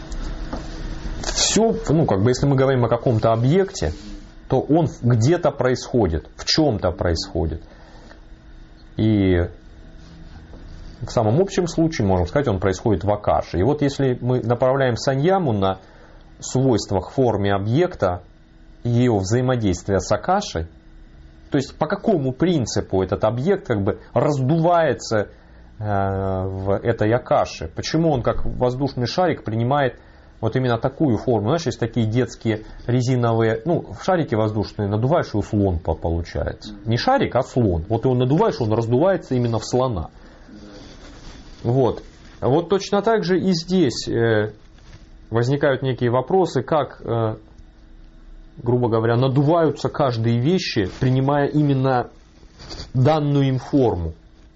Speaker 2: Все, ну как бы если мы говорим о каком-то объекте, то он где-то происходит, в чем-то происходит. И в самом общем случае, можем сказать, он происходит в акаше. И вот если мы направляем саньяму на свойствах форме объекта и ее взаимодействия с акашей, то есть по какому принципу этот объект как бы раздувается э, в этой акаше, почему он как воздушный шарик принимает вот именно такую форму. Знаешь, есть такие детские резиновые, ну, в шарике воздушные надуваешь, и слон получается. Не шарик, а слон. Вот его надуваешь, он раздувается именно в слона. Вот. Вот точно так же и здесь э, возникают некие вопросы, как, э, грубо говоря, надуваются каждые вещи, принимая именно данную им форму.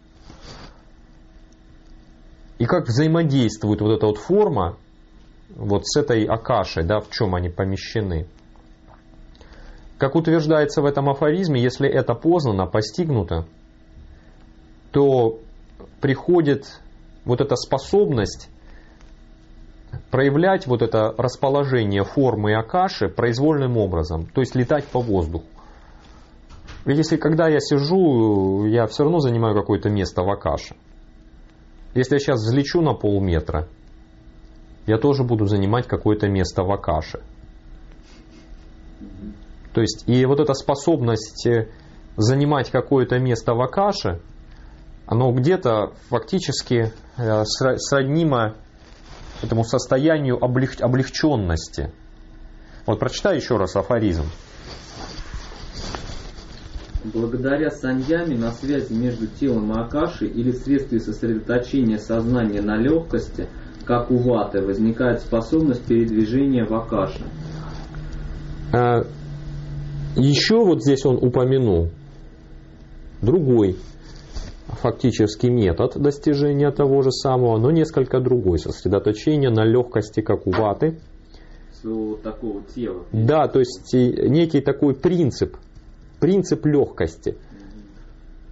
Speaker 2: И как взаимодействует вот эта вот форма вот с этой акашей, да, в чем они помещены. Как утверждается в этом афоризме, если это познано, постигнуто, то приходит вот эта способность проявлять вот это расположение формы акаши произвольным образом, то есть летать по воздуху. Ведь если когда я сижу, я все равно занимаю какое-то место в акаше. Если я сейчас взлечу на полметра, я тоже буду занимать какое-то место в акаше. То есть, и вот эта способность занимать какое-то место в акаше, оно где-то фактически сроднимо этому состоянию облег, облегченности. Вот прочитай еще раз афоризм.
Speaker 1: Благодаря саньяме на связи между телом и акашей или вследствие сосредоточения сознания на легкости, как у ваты, возникает способность передвижения в акаше.
Speaker 2: А, еще вот здесь он упомянул другой фактически метод достижения того же самого, но несколько другой. Сосредоточение на легкости, как у ваты.
Speaker 1: Своего такого тела.
Speaker 2: Да, то есть некий такой принцип. Принцип легкости.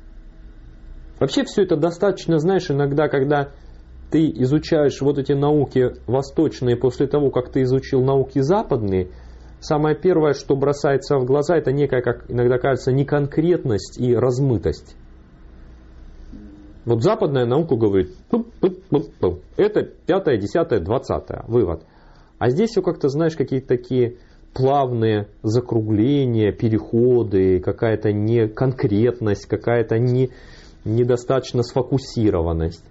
Speaker 2: Вообще все это достаточно, знаешь, иногда, когда ты изучаешь вот эти науки восточные после того, как ты изучил науки западные, самое первое, что бросается в глаза, это некая, как иногда кажется, неконкретность и размытость. Вот западная наука говорит, это пятое, десятое, двадцатое, вывод. А здесь все как-то, знаешь, какие-то такие плавные закругления, переходы, какая-то неконкретность, какая-то не, недостаточно сфокусированность.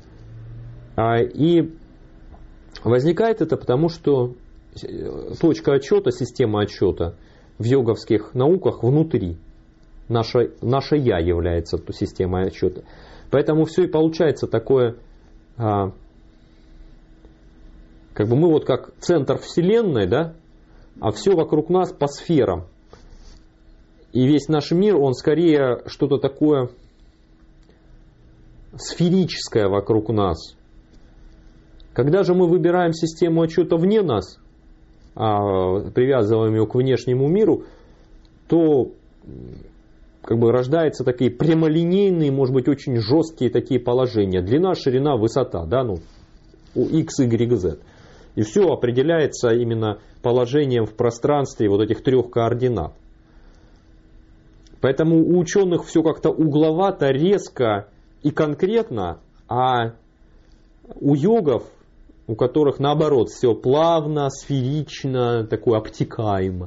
Speaker 2: И возникает это потому, что точка отчета, система отчета в йоговских науках внутри. Наше, наше «я» является системой отчета. Поэтому все и получается такое, а, как бы мы вот как центр Вселенной, да, а все вокруг нас по сферам. И весь наш мир, он скорее что-то такое сферическое вокруг нас. Когда же мы выбираем систему отчета вне нас, а, привязываем ее к внешнему миру, то как бы рождаются такие прямолинейные, может быть, очень жесткие такие положения. Длина, ширина, высота, да, ну, у x, y, z. И все определяется именно положением в пространстве вот этих трех координат. Поэтому у ученых все как-то угловато, резко и конкретно, а у йогов, у которых наоборот все плавно, сферично, такое обтекаемо.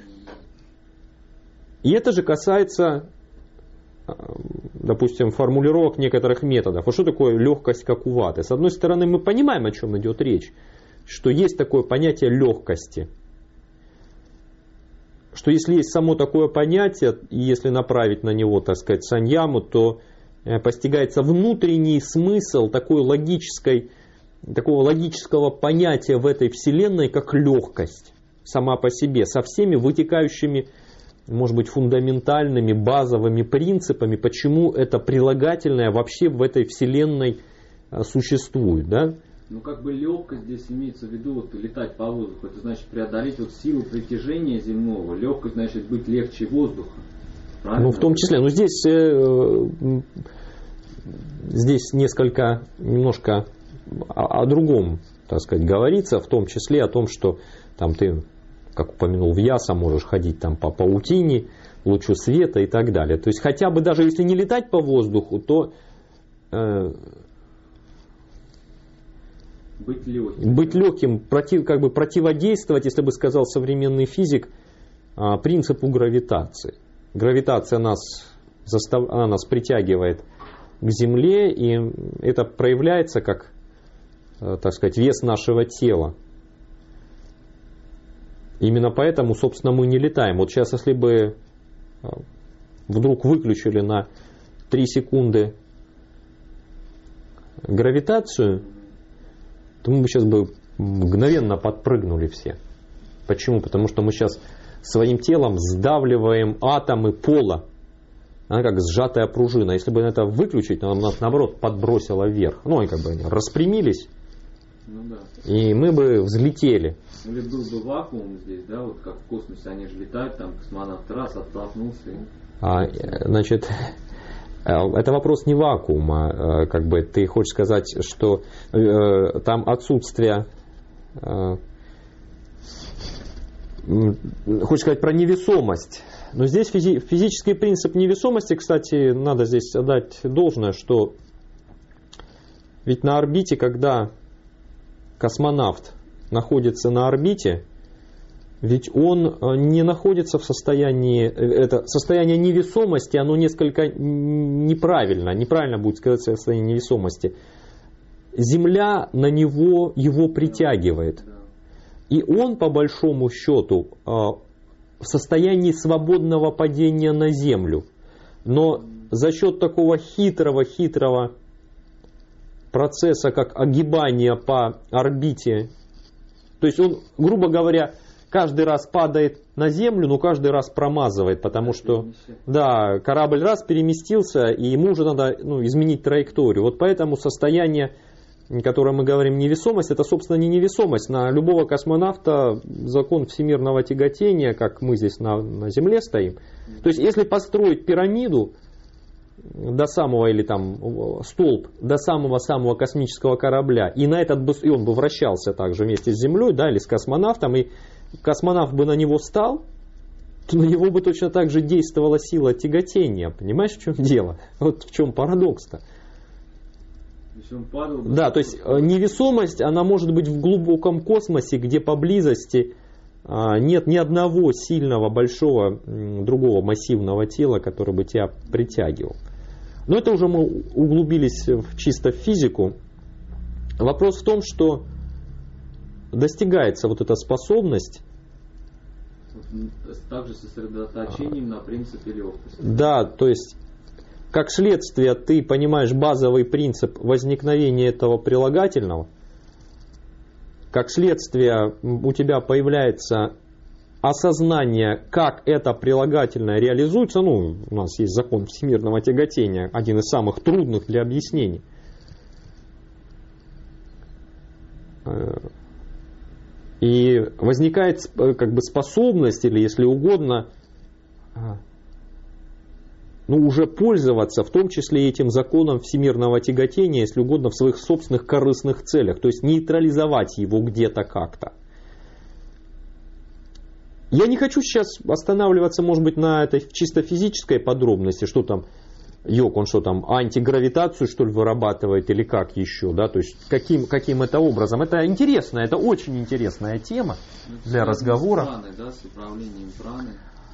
Speaker 2: И это же касается, допустим, формулировок некоторых методов. А что такое легкость как у ваты? С одной стороны, мы понимаем, о чем идет речь, что есть такое понятие легкости. Что если есть само такое понятие, и если направить на него, так сказать, саньяму, то постигается внутренний смысл такой логической, такого логического понятия в этой вселенной, как легкость сама по себе, со всеми вытекающими, может быть, фундаментальными, базовыми принципами, почему это прилагательное вообще в этой вселенной существует, да?
Speaker 1: Ну, как бы легкость здесь имеется в виду, вот летать по воздуху, это значит преодолеть вот силу притяжения земного. Легкость значит быть легче воздуха. Правильно?
Speaker 2: Ну, в том числе. Но здесь, э, здесь несколько, немножко о, о другом, так сказать, говорится, в том числе о том, что там ты, как упомянул, в Яса можешь ходить там по паутине, лучу света и так далее. То есть хотя бы даже если не летать по воздуху, то э,
Speaker 1: быть легким,
Speaker 2: быть легким против, как бы противодействовать, если бы сказал современный физик, э, принципу гравитации. Гравитация нас, застав, она нас притягивает к Земле, и это проявляется как, э, так сказать, вес нашего тела. Именно поэтому, собственно, мы не летаем. Вот сейчас, если бы вдруг выключили на три секунды гравитацию, то мы бы сейчас бы мгновенно подпрыгнули все. Почему? Потому что мы сейчас своим телом сдавливаем атомы пола. Она как сжатая пружина. Если бы это выключить, она нас, наоборот, подбросила вверх. Ну, и как бы они распрямились,
Speaker 1: ну, да. И
Speaker 2: мы бы взлетели.
Speaker 1: Или был бы вакуум здесь, да, вот как в космосе они же летают, там космонавт раз оттолкнулся. И...
Speaker 2: А, значит, это вопрос не вакуума, как бы ты хочешь сказать, что э, там отсутствие, э, хочешь сказать про невесомость. Но здесь физи, физический принцип невесомости, кстати, надо здесь отдать должное, что ведь на орбите, когда космонавт находится на орбите, ведь он не находится в состоянии, это состояние невесомости, оно несколько неправильно, неправильно будет сказать состояние невесомости. Земля на него, его притягивает. И он, по большому счету, в состоянии свободного падения на Землю. Но за счет такого хитрого-хитрого процесса, как огибание по орбите, то есть он, грубо говоря, каждый раз падает на землю, но каждый раз промазывает, потому что да, корабль раз переместился, и ему уже надо ну, изменить траекторию. Вот поэтому состояние, которое мы говорим невесомость, это, собственно, не невесомость. На любого космонавта закон всемирного тяготения, как мы здесь на, на Земле стоим. То есть, если построить пирамиду, до самого, или там столб до самого-самого космического корабля, и на этот бы, и он бы вращался также вместе с Землей, да, или с космонавтом, и космонавт бы на него встал, то на него бы точно так же действовала сила тяготения. Понимаешь, в чем дело? Вот в чем парадокс-то.
Speaker 1: Падал,
Speaker 2: да, то есть невесомость, она может быть в глубоком космосе, где поблизости нет ни одного сильного, большого, другого массивного тела, которое бы тебя притягивал. Но это уже мы углубились в чисто в физику. Вопрос в том, что достигается вот эта способность.
Speaker 1: Также сосредоточением на принципе легкости.
Speaker 2: Да, то есть как следствие ты понимаешь базовый принцип возникновения этого прилагательного, как следствие у тебя появляется осознание, как это прилагательное реализуется. Ну, у нас есть закон всемирного тяготения, один из самых трудных для объяснений. И возникает как бы способность, или если угодно, ну, уже пользоваться, в том числе этим законом всемирного тяготения, если угодно, в своих собственных корыстных целях, то есть нейтрализовать его где-то как-то. Я не хочу сейчас останавливаться, может быть, на этой чисто физической подробности, что там йог, он что там, антигравитацию, что ли, вырабатывает, или как еще, да, то есть каким, каким это образом. Это интересно, это очень интересная тема для разговора.
Speaker 1: Праны, да, с управлением праны.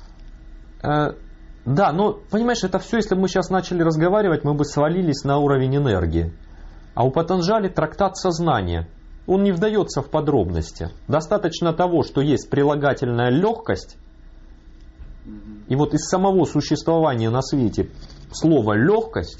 Speaker 2: Да, но, понимаешь, это все, если бы мы сейчас начали разговаривать, мы бы свалились на уровень энергии. А у Патанджали трактат сознания. Он не вдается в подробности. Достаточно того, что есть прилагательная легкость. И вот из самого существования на свете слова легкость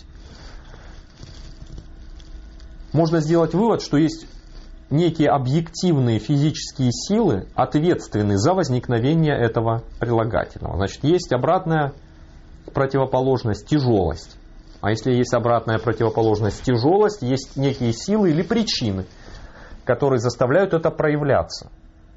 Speaker 2: можно сделать вывод, что есть некие объективные физические силы, ответственные за возникновение этого прилагательного. Значит, есть обратная противоположность тяжелость. А если есть обратная противоположность тяжелость, есть некие силы или причины, которые заставляют это проявляться.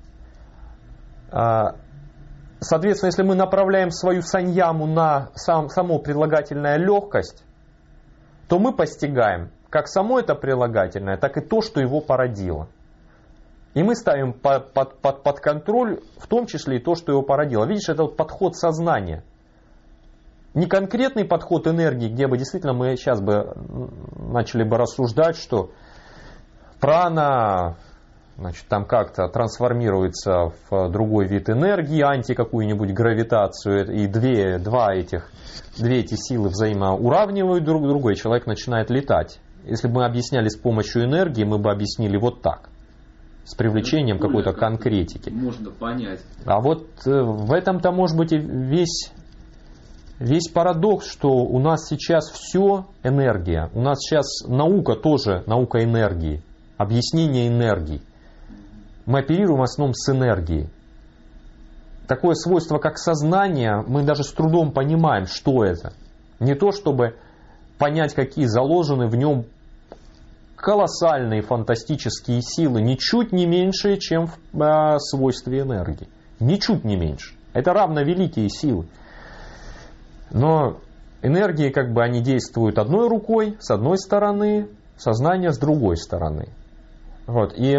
Speaker 2: Соответственно, если мы направляем свою саньяму на сам, само прилагательное легкость, то мы постигаем как само это прилагательное, так и то, что его породило. И мы ставим под, под, под, под контроль в том числе и то, что его породило. Видишь, это вот подход сознания. Не конкретный подход энергии, где бы действительно мы сейчас бы начали бы рассуждать, что прана, значит, там как-то трансформируется в другой вид энергии, анти какую-нибудь гравитацию, и две, два этих, две эти силы взаимоуравнивают друг друга, и человек начинает летать. Если бы мы объясняли с помощью энергии, мы бы объяснили вот так, с привлечением ну, какой-то конкретики.
Speaker 1: Можно понять.
Speaker 2: А вот в этом-то может быть и весь, весь парадокс, что у нас сейчас все энергия, у нас сейчас наука тоже, наука энергии, объяснение энергии. Мы оперируем в основном с энергией. Такое свойство, как сознание, мы даже с трудом понимаем, что это. Не то, чтобы понять, какие заложены в нем колоссальные фантастические силы, ничуть не меньшие, чем в э, свойстве энергии. Ничуть не меньше. Это равно великие силы. Но энергии, как бы, они действуют одной рукой, с одной стороны, сознание с другой стороны. Вот. И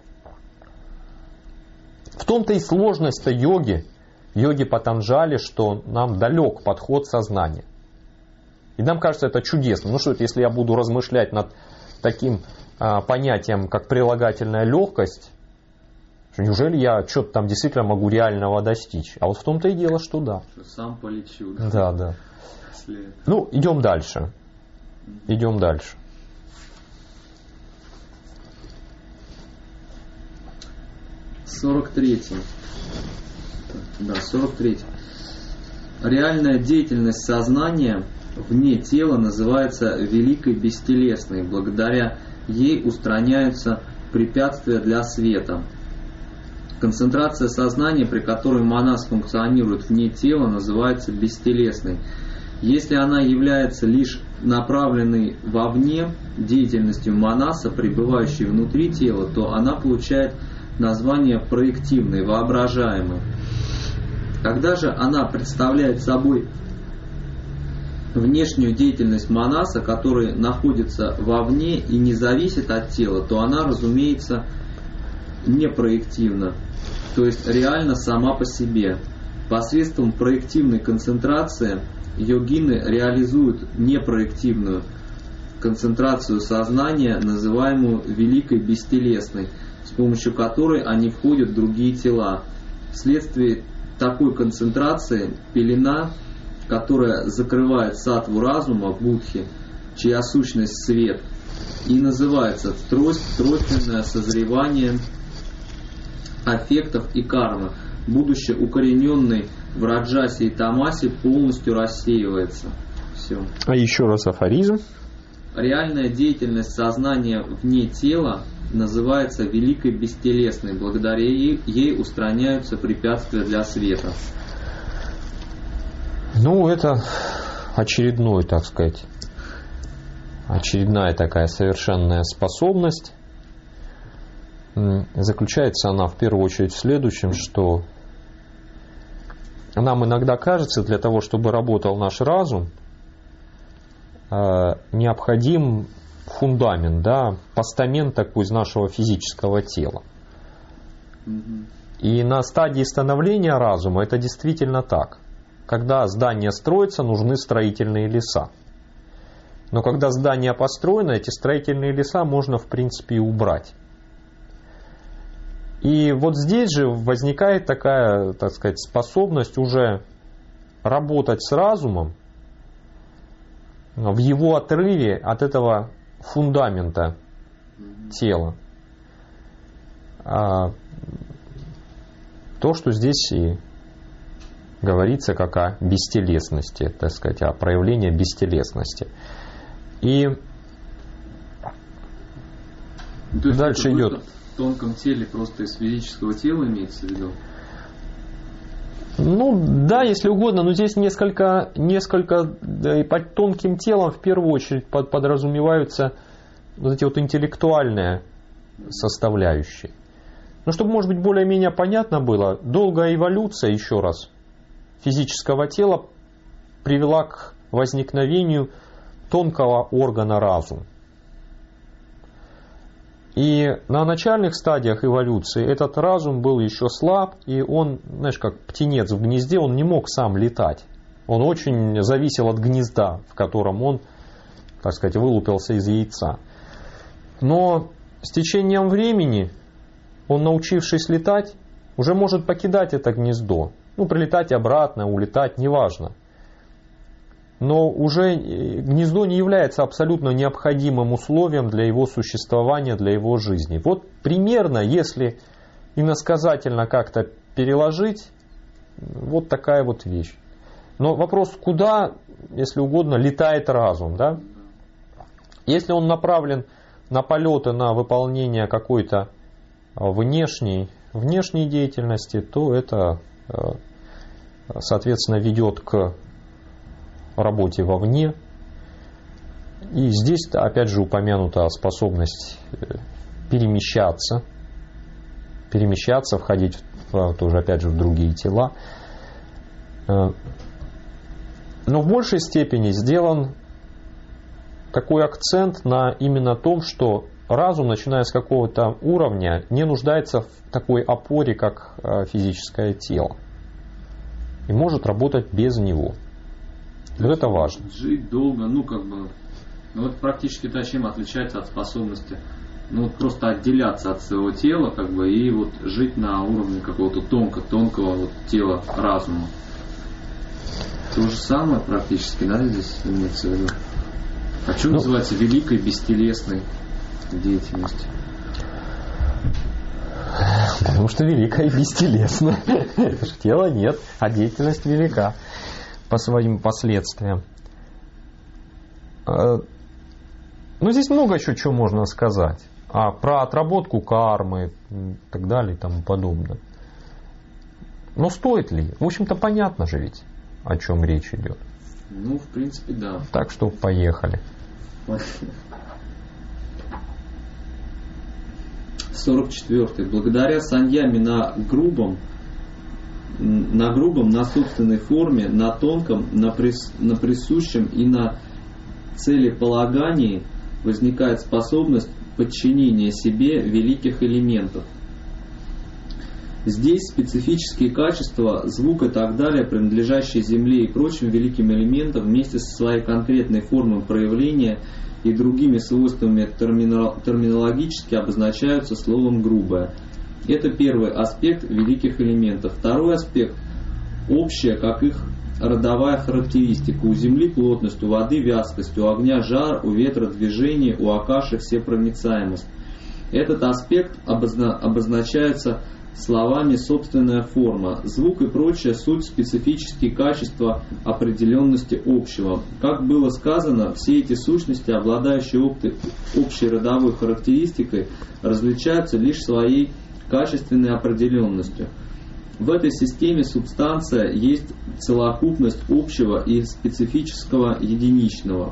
Speaker 2: в том-то и сложность-то йоги, йоги Патанджали, что нам далек подход сознания. И нам кажется это чудесно. Ну что это, если я буду размышлять над таким а, понятием, как прилагательная легкость, что неужели я что-то там действительно могу реального достичь? А вот в том-то и дело, что да.
Speaker 1: Что сам полечу.
Speaker 2: Да, да. Если... Ну, идем дальше. Идем дальше.
Speaker 1: сорок третий. Да, сорок третий. Реальная деятельность сознания вне тела называется великой бестелесной. Благодаря ей устраняются препятствия для света. Концентрация сознания, при которой монас функционирует вне тела, называется бестелесной. Если она является лишь направленной вовне деятельностью монаса, пребывающей внутри тела, то она получает название проективной, воображаемой. Когда же она представляет собой внешнюю деятельность Манаса, которая находится вовне и не зависит от тела, то она, разумеется, не проективна, то есть реально сама по себе. Посредством проективной концентрации йогины реализуют непроективную концентрацию сознания, называемую великой бестелесной, с помощью которой они входят в другие тела. Вследствие такой концентрации пелена, которая закрывает саттву разума будхи, чья сущность свет, и называется трость, тройственное созревание аффектов и кармы, будучи укорененной в раджасе и тамасе, полностью рассеивается. Все.
Speaker 2: А еще раз афоризм.
Speaker 1: Реальная деятельность сознания вне тела называется великой бестелесной. Благодаря ей, ей устраняются препятствия для света.
Speaker 2: Ну, это очередной, так сказать, очередная такая совершенная способность. Заключается она в первую очередь в следующем, что нам иногда кажется, для того, чтобы работал наш разум, необходим фундамент, да, постамент такой из нашего физического тела. И на стадии становления разума это действительно так. Когда здание строится, нужны строительные леса. Но когда здание построено, эти строительные леса можно, в принципе, и убрать. И вот здесь же возникает такая, так сказать, способность уже работать с разумом в его отрыве от этого фундамента тела. А то, что здесь и говорится как о бестелесности, так сказать, о проявлении бестелесности. И
Speaker 1: то есть
Speaker 2: дальше идет.
Speaker 1: В тонком теле просто из физического тела имеется в виду?
Speaker 2: Ну да, если угодно, но здесь несколько, несколько да, и под тонким телом в первую очередь под, подразумеваются вот эти вот интеллектуальные составляющие. Но чтобы, может быть, более-менее понятно было, долгая эволюция, еще раз, физического тела привела к возникновению тонкого органа разума. И на начальных стадиях эволюции этот разум был еще слаб, и он, знаешь, как птенец в гнезде, он не мог сам летать. Он очень зависел от гнезда, в котором он, так сказать, вылупился из яйца. Но с течением времени он, научившись летать, уже может покидать это гнездо. Ну, прилетать обратно, улетать, неважно. Но уже гнездо не является абсолютно необходимым условием для его существования, для его жизни. Вот примерно, если иносказательно как-то переложить, вот такая вот вещь. Но вопрос, куда, если угодно, летает разум, да? Если он направлен на полеты, на выполнение какой-то внешней, внешней деятельности, то это, соответственно, ведет к работе вовне. И здесь, опять же, упомянута способность перемещаться, перемещаться, входить в, тоже, опять же, в другие тела. Но в большей степени сделан такой акцент на именно том, что разум, начиная с какого-то уровня, не нуждается в такой опоре, как физическое тело, и может работать без него. Вот это важно.
Speaker 1: Жить долго, ну как бы, ну вот практически это чем отличается от способности, ну вот просто отделяться от своего тела, как бы, и вот жить на уровне какого-то тонкого, тонкого вот тела разума. То же самое практически, да, здесь имеется в виду. А что ну, называется великой бестелесной деятельностью?
Speaker 2: Потому что великая и бестелесна. Тела нет, а деятельность велика по своим последствиям. Ну, здесь много еще чего можно сказать. А про отработку кармы и так далее и тому подобное. Но стоит ли? В общем-то, понятно же ведь, о чем речь идет.
Speaker 1: Ну, в принципе, да.
Speaker 2: Так что поехали.
Speaker 1: сорок четвёртый. Благодаря саньяме на грубом, на грубом, на собственной форме, на тонком, на, прис, на присущем и на целеполагании возникает способность подчинения себе великих элементов. Здесь специфические качества, звук и так далее, принадлежащие Земле и прочим великим элементам, вместе со своей конкретной формой проявления и другими свойствами терминологически обозначаются словом «грубое». Это первый аспект великих элементов. Второй аспект – общая, как их родовая характеристика. У Земли плотность, у воды вязкость, у огня жар, у ветра движение, у акаши всепроницаемость. Этот аспект обозна- обозначается словами «собственная форма». Звук и прочее – суть специфические качества определенности общего. Как было сказано, все эти сущности, обладающие опты- общей родовой характеристикой, различаются лишь своей качественной определенностью. В этой системе субстанция есть целокупность общего и специфического единичного.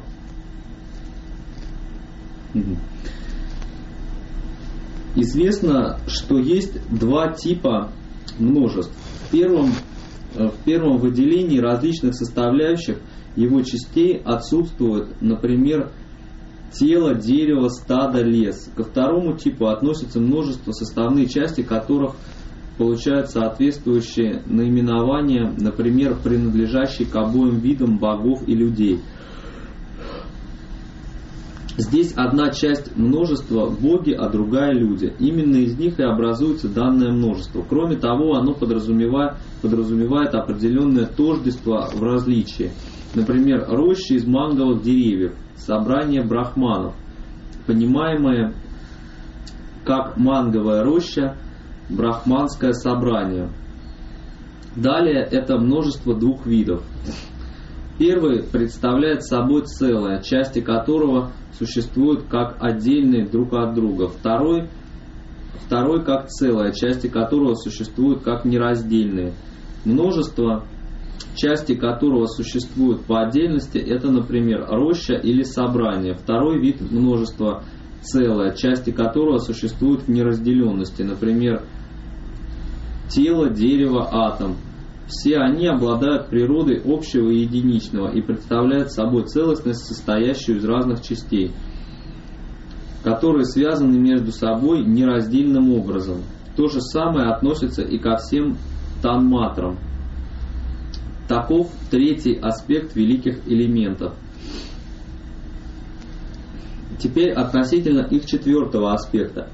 Speaker 1: Известно, что есть два типа множеств. В первом, в первом выделении различных составляющих его частей отсутствует, например, тело, дерево, стадо, лес. Ко второму типу относится множество, составные части которых получают соответствующие наименования, например, принадлежащие к обоим видам богов и людей. Здесь одна часть множества боги, а другая люди. Именно из них и образуется данное множество. Кроме того, оно подразумевает, подразумевает определенное тождество в различии. Например, рощи из манговых деревьев, собрание брахманов, понимаемое как манговая роща, брахманское собрание. Далее это множество двух видов. Первый представляет собой целое, части которого существуют как отдельные друг от друга. Второй, второй как целое, части которого существуют как нераздельные. Множество, части которого существуют по отдельности, это, например, роща или собрание. Второй вид множества целое, части которого существуют в неразделенности, например, тело, дерево, атом. Все они обладают природой общего и единичного и представляют собой целостность, состоящую из разных частей, которые связаны между собой нераздельным образом. То же самое относится и ко всем танматрам. Таков третий аспект великих элементов. Теперь относительно их четвертого аспекта.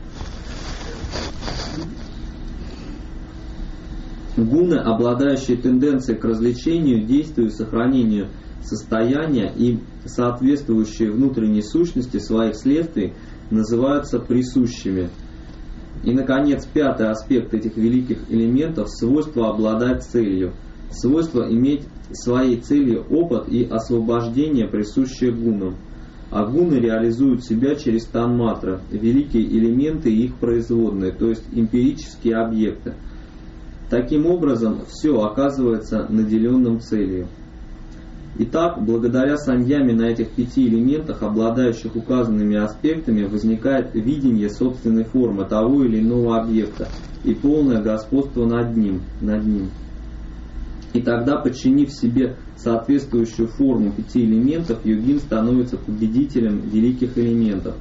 Speaker 1: Гуны, обладающие тенденцией к развлечению, действию и сохранению состояния и соответствующие внутренней сущности своих следствий, называются присущими. И, наконец, пятый аспект этих великих элементов – свойство обладать целью. Свойство иметь своей целью опыт и освобождение, присущее гунам. А гуны реализуют себя через танматры, великие элементы и их производные, то есть эмпирические объекты. Таким образом, все оказывается наделенным целью. Итак, благодаря саньяме на этих пяти элементах, обладающих указанными аспектами, возникает видение собственной формы того или иного объекта и полное господство над ним, над ним. И тогда, подчинив себе соответствующую форму пяти элементов, йогин становится победителем великих элементов.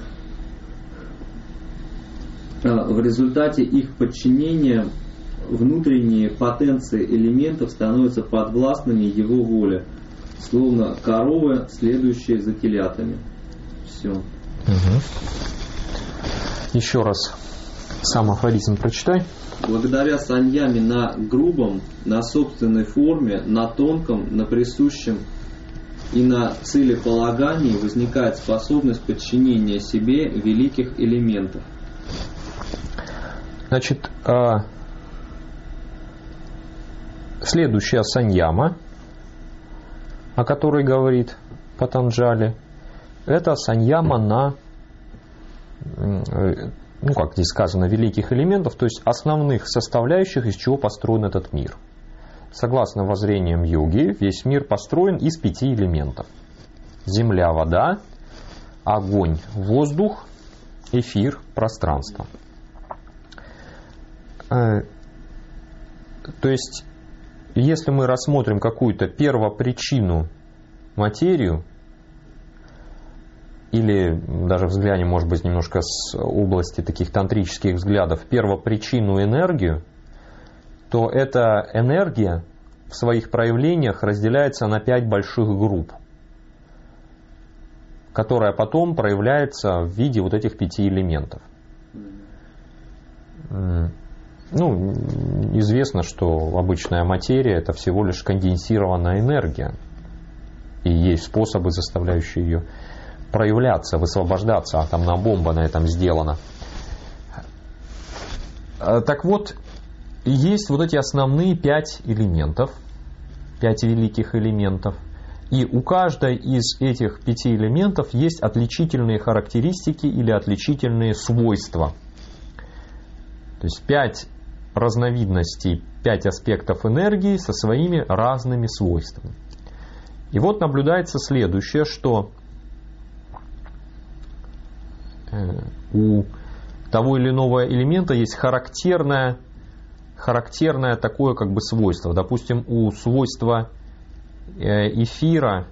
Speaker 1: В результате их подчинения внутренние потенции элементов становятся подвластными его воле, словно коровы, следующие за телятами. Все.
Speaker 2: Угу. Еще раз сам афоризм прочитай.
Speaker 1: Благодаря саньяме на грубом, на собственной форме, на тонком, на присущем и на целеполагании возникает способность подчинения себе великих элементов.
Speaker 2: Значит, следующая саньяма, о которой говорит Патанджали, это саньяма на, ну как здесь сказано, великих элементов, то есть основных составляющих, из чего построен этот мир. Согласно воззрениям йоги, весь мир построен из пяти элементов. Земля, вода, огонь, воздух, эфир, пространство. То есть, если мы рассмотрим какую-то первопричину материю, или даже взглянем, может быть, немножко с области таких тантрических взглядов, первопричину энергию, то эта энергия в своих проявлениях разделяется на пять больших групп, которая потом проявляется в виде вот этих пяти элементов. Ну, известно, что обычная материя — это всего лишь конденсированная энергия, и есть способы, заставляющие ее проявляться, высвобождаться. Атомная бомба на этом сделана. Так вот, есть вот эти основные пять элементов, пять великих элементов, и у каждой из этих пяти элементов есть отличительные характеристики или отличительные свойства. То есть пять разновидностей, пять аспектов энергии со своими разными свойствами. И вот наблюдается следующее, что у того или иного элемента есть характерное, характерное такое как бы свойство. Допустим, у свойства эфира,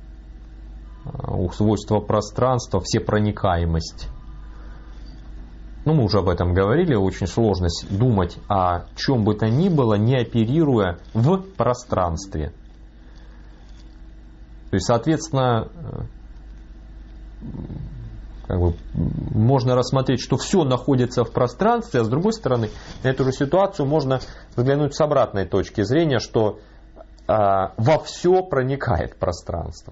Speaker 2: у свойства пространства всепроникаемость. Ну, мы уже об этом говорили, очень сложно думать о чем бы то ни было, не оперируя в пространстве. То есть, соответственно, как бы, можно рассмотреть, что все находится в пространстве, а с другой стороны, на эту же ситуацию можно взглянуть с обратной точки зрения, что э, во все проникает пространство.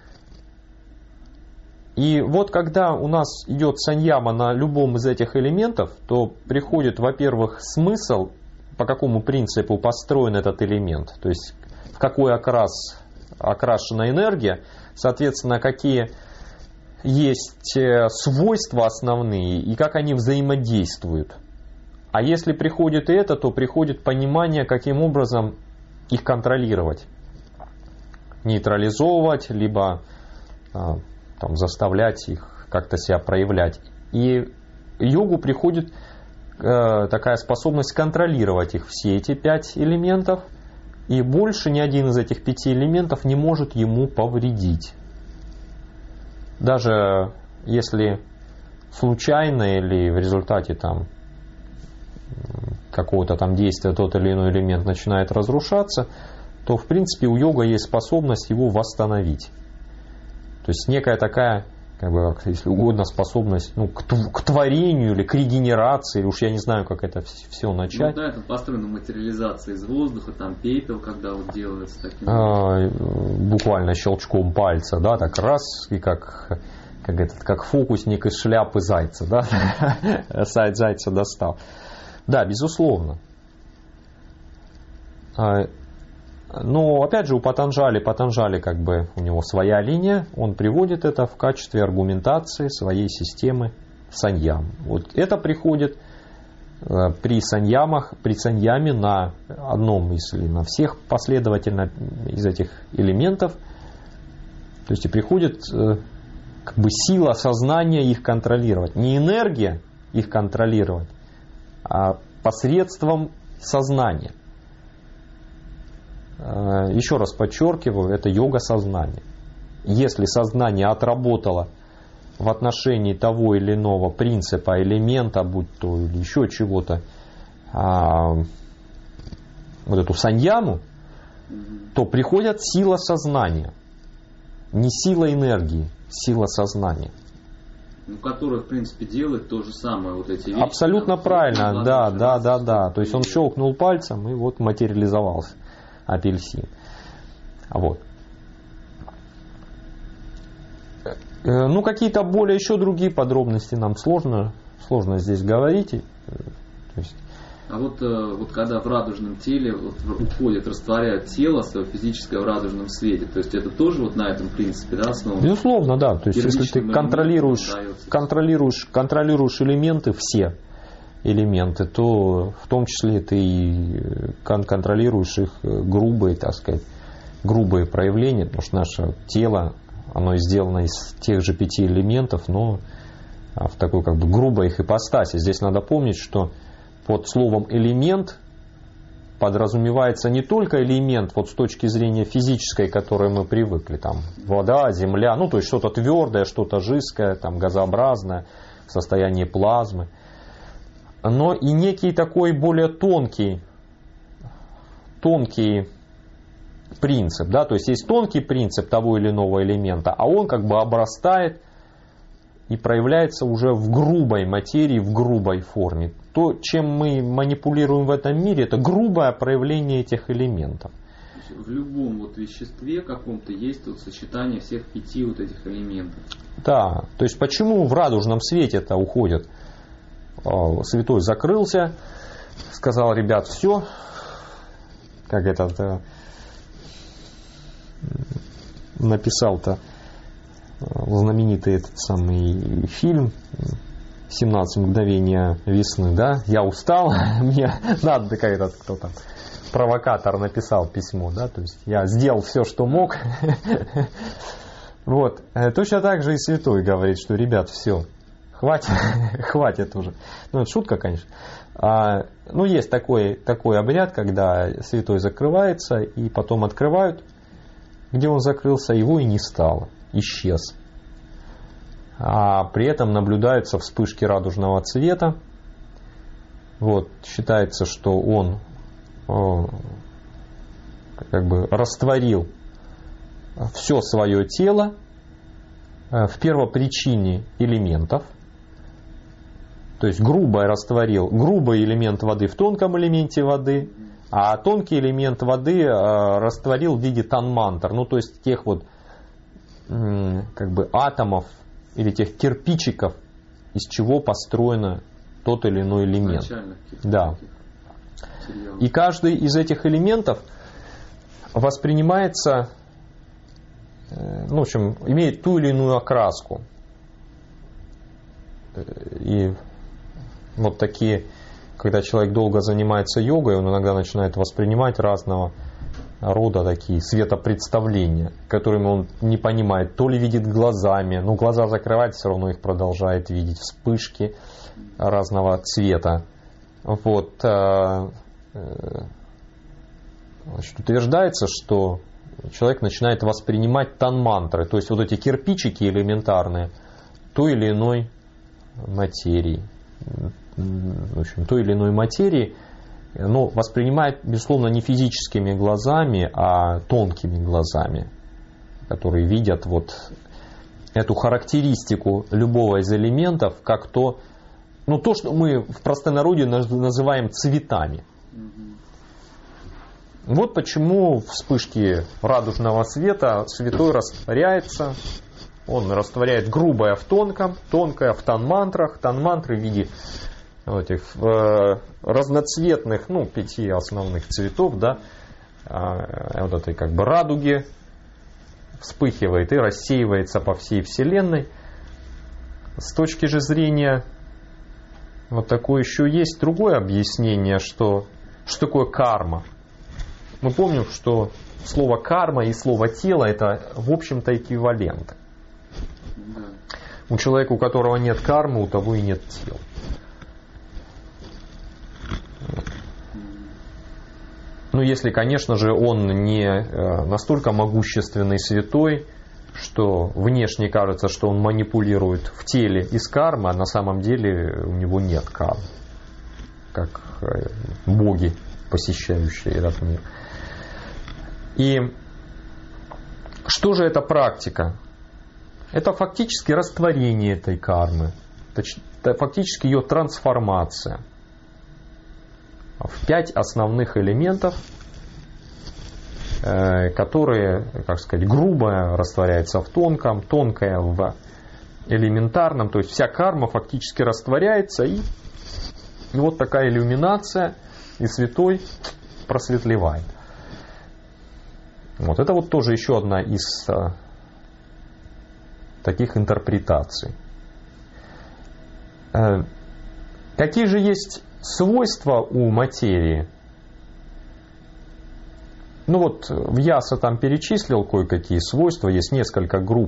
Speaker 2: И вот когда у нас идет саньяма на любом из этих элементов, то приходит, во-первых, смысл, по какому принципу построен этот элемент, то есть в какой окрас окрашена энергия, соответственно, какие есть свойства основные и как они взаимодействуют. А если приходит это, то приходит понимание, каким образом их контролировать, нейтрализовывать, либо там, заставлять их как-то себя проявлять. И йогу приходит э, такая способность контролировать их, все эти пять элементов, и больше ни один из этих пяти элементов не может ему повредить. Даже если случайно или в результате там, какого-то там действия тот или иной элемент начинает разрушаться, то в принципе у йога есть способность его восстановить. То есть некая такая, как бы, если угодно, способность ну, к, к творению или к регенерации, уж я не знаю, как это все начать.
Speaker 1: Ну да, это построено материализация из воздуха, там пепел, когда вот делается таким.
Speaker 2: А, буквально щелчком пальца, да, так раз, и как, как, этот, как фокусник из шляпы зайца, да, зайца достал. Да, безусловно. Но опять же у Патанджали, Патанджали как бы у него своя линия, он приводит это в качестве аргументации своей системы саньям. Вот это приходит при саньямах, при саньяме на одном из или на всех последовательно из этих элементов. То есть и приходит как бы сила сознания их контролировать. Не энергия их контролировать, а посредством сознания. Еще раз подчеркиваю, это йога сознания. Если сознание отработало в отношении того или иного принципа, элемента, будь то или еще чего-то, а, вот эту саньяму, то приходит сила сознания. Не сила энергии, сила сознания.
Speaker 1: Ну, который, в принципе, делает то же самое, вот эти вещи.
Speaker 2: Абсолютно
Speaker 1: там,
Speaker 2: правильно, да, да, да, да. То есть он
Speaker 1: и...
Speaker 2: щелкнул пальцем и вот материализовался. Апельсин. Вот. Ну, какие-то более еще другие подробности нам сложно, сложно здесь говорить. То есть...
Speaker 1: А вот, вот когда в радужном теле вот, уходит, растворяют тело свое физическое в радужном свете, то есть это тоже вот на этом принципе, да, основано?
Speaker 2: Безусловно, да. То есть если ты контролируешь, контролируешь, контролируешь элементы все, элементы, то в том числе ты и контролируешь их грубые, так сказать, грубые проявления, потому что наше тело, оно сделано из тех же пяти элементов, но в такой как бы грубой их ипостаси. Здесь надо помнить, что под словом элемент подразумевается не только элемент вот с точки зрения физической, к которой мы привыкли, там вода, земля, ну то есть что-то твердое, что-то жидкое, там газообразное, в состоянии плазмы, но и некий такой более тонкий, тонкий принцип, да, то есть есть тонкий принцип того или иного элемента, а он как бы обрастает и проявляется уже в грубой материи, в грубой форме. То, чем мы манипулируем в этом мире, это грубое проявление этих элементов.
Speaker 1: В любом вот веществе каком-то есть вот сочетание всех пяти вот этих элементов.
Speaker 2: Да, то есть почему в радужном свете это уходит? Святой закрылся, сказал: ребят, все, как этот написал-то знаменитый этот самый фильм «семнадцать мгновений весны», да, я устал, мне надо, как этот кто там, провокатор написал письмо, да, то есть я сделал все, что мог. Вот, точно так же и святой говорит, что, ребят, все, хватит, хватит уже. Ну, это шутка, конечно. А, ну, есть такой, такой обряд, когда святой закрывается, и потом открывают, где он закрылся, его и не стало, исчез. А при этом наблюдаются вспышки радужного цвета. Вот, считается, что он о, как бы растворил все свое тело в первопричине элементов. То есть грубо растворил грубый элемент воды в тонком элементе воды, а тонкий элемент воды растворил в виде танмантр, ну то есть тех вот как бы атомов или тех кирпичиков, из чего построен тот или иной элемент. Да. И каждый из этих элементов воспринимается, ну, в общем, имеет ту или иную окраску. И вот такие, когда человек долго занимается йогой, он иногда начинает воспринимать разного рода такие светопредставления, которыми он не понимает, то ли видит глазами, но глаза закрывает, все равно их продолжает видеть, вспышки разного цвета. Вот. Значит, утверждается, что человек начинает воспринимать танмантры, то есть вот эти кирпичики элементарные той или иной материи. В общем, той или иной материи, но воспринимает, безусловно, не физическими глазами, а тонкими глазами, которые видят вот эту характеристику любого из элементов, как то, ну, то, что мы в простонародье называем цветами. Вот почему вспышки радужного света святой растворяется. Он растворяет грубое в тонком, тонкое в танмантрах, танмантры в виде этих э, разноцветных, ну, пяти основных цветов, да, э, вот этой как бы радуги вспыхивает и рассеивается по всей Вселенной. С точки же зрения вот такое еще есть другое объяснение, что, что такое карма. Мы помним, что слово карма и слово тело это в общем-то эквиваленты. У человека, у которого нет кармы, у того и нет тела. Ну, если, конечно же, он не настолько могущественный святой, что внешне кажется, что он манипулирует в теле из кармы, а на самом деле у него нет кармы, как боги, посещающие этот мир. И что же это практика? Это фактически растворение этой кармы, это фактически ее трансформация в пять основных элементов, которые, как сказать, грубое растворяется в тонком, тонкое в элементарном, то есть вся карма фактически растворяется, и, и вот такая иллюминация, и святой просветлевает. Вот это вот тоже еще одна из таких интерпретаций. Какие же есть свойства у материи? Ну вот Вьяса там перечислил кое-какие свойства, есть несколько групп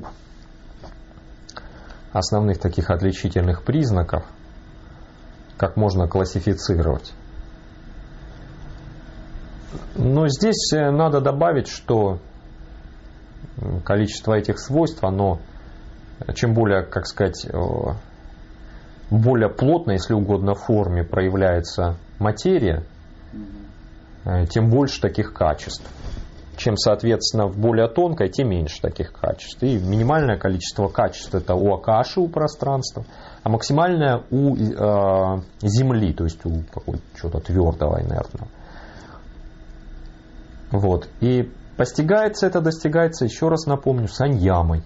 Speaker 2: основных таких отличительных признаков, как можно классифицировать. Но здесь надо добавить, что количество этих свойств, оно чем более, как сказать, более плотно, если угодно, в форме проявляется материя, тем больше таких качеств. Чем, соответственно, в более тонкой, тем меньше таких качеств. И минимальное количество качеств это у Акаши, у пространства, а максимальное у э, Земли, то есть у какого-то чего-то твердого, инертного. Вот. И постигается это, достигается, еще раз напомню, саньямой.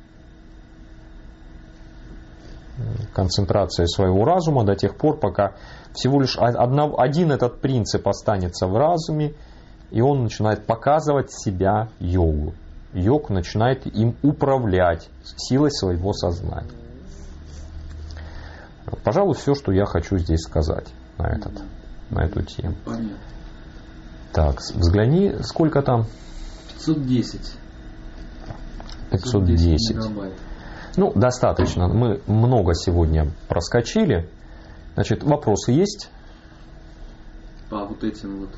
Speaker 2: Концентрацией своего разума до тех пор, пока всего лишь одна, один этот принцип останется в разуме, и он начинает показывать себя йогу. Йог начинает им управлять силой своего сознания. Пожалуй, все, что я хочу здесь сказать на, этот, на эту тему.
Speaker 1: Понятно.
Speaker 2: Так, взгляни, сколько там?
Speaker 1: пятьсот десять.
Speaker 2: пятьсот десять.
Speaker 1: Мегабайт.
Speaker 2: Ну, достаточно. Мы много сегодня проскочили. Значит, вопросы есть?
Speaker 1: По вот этим вот.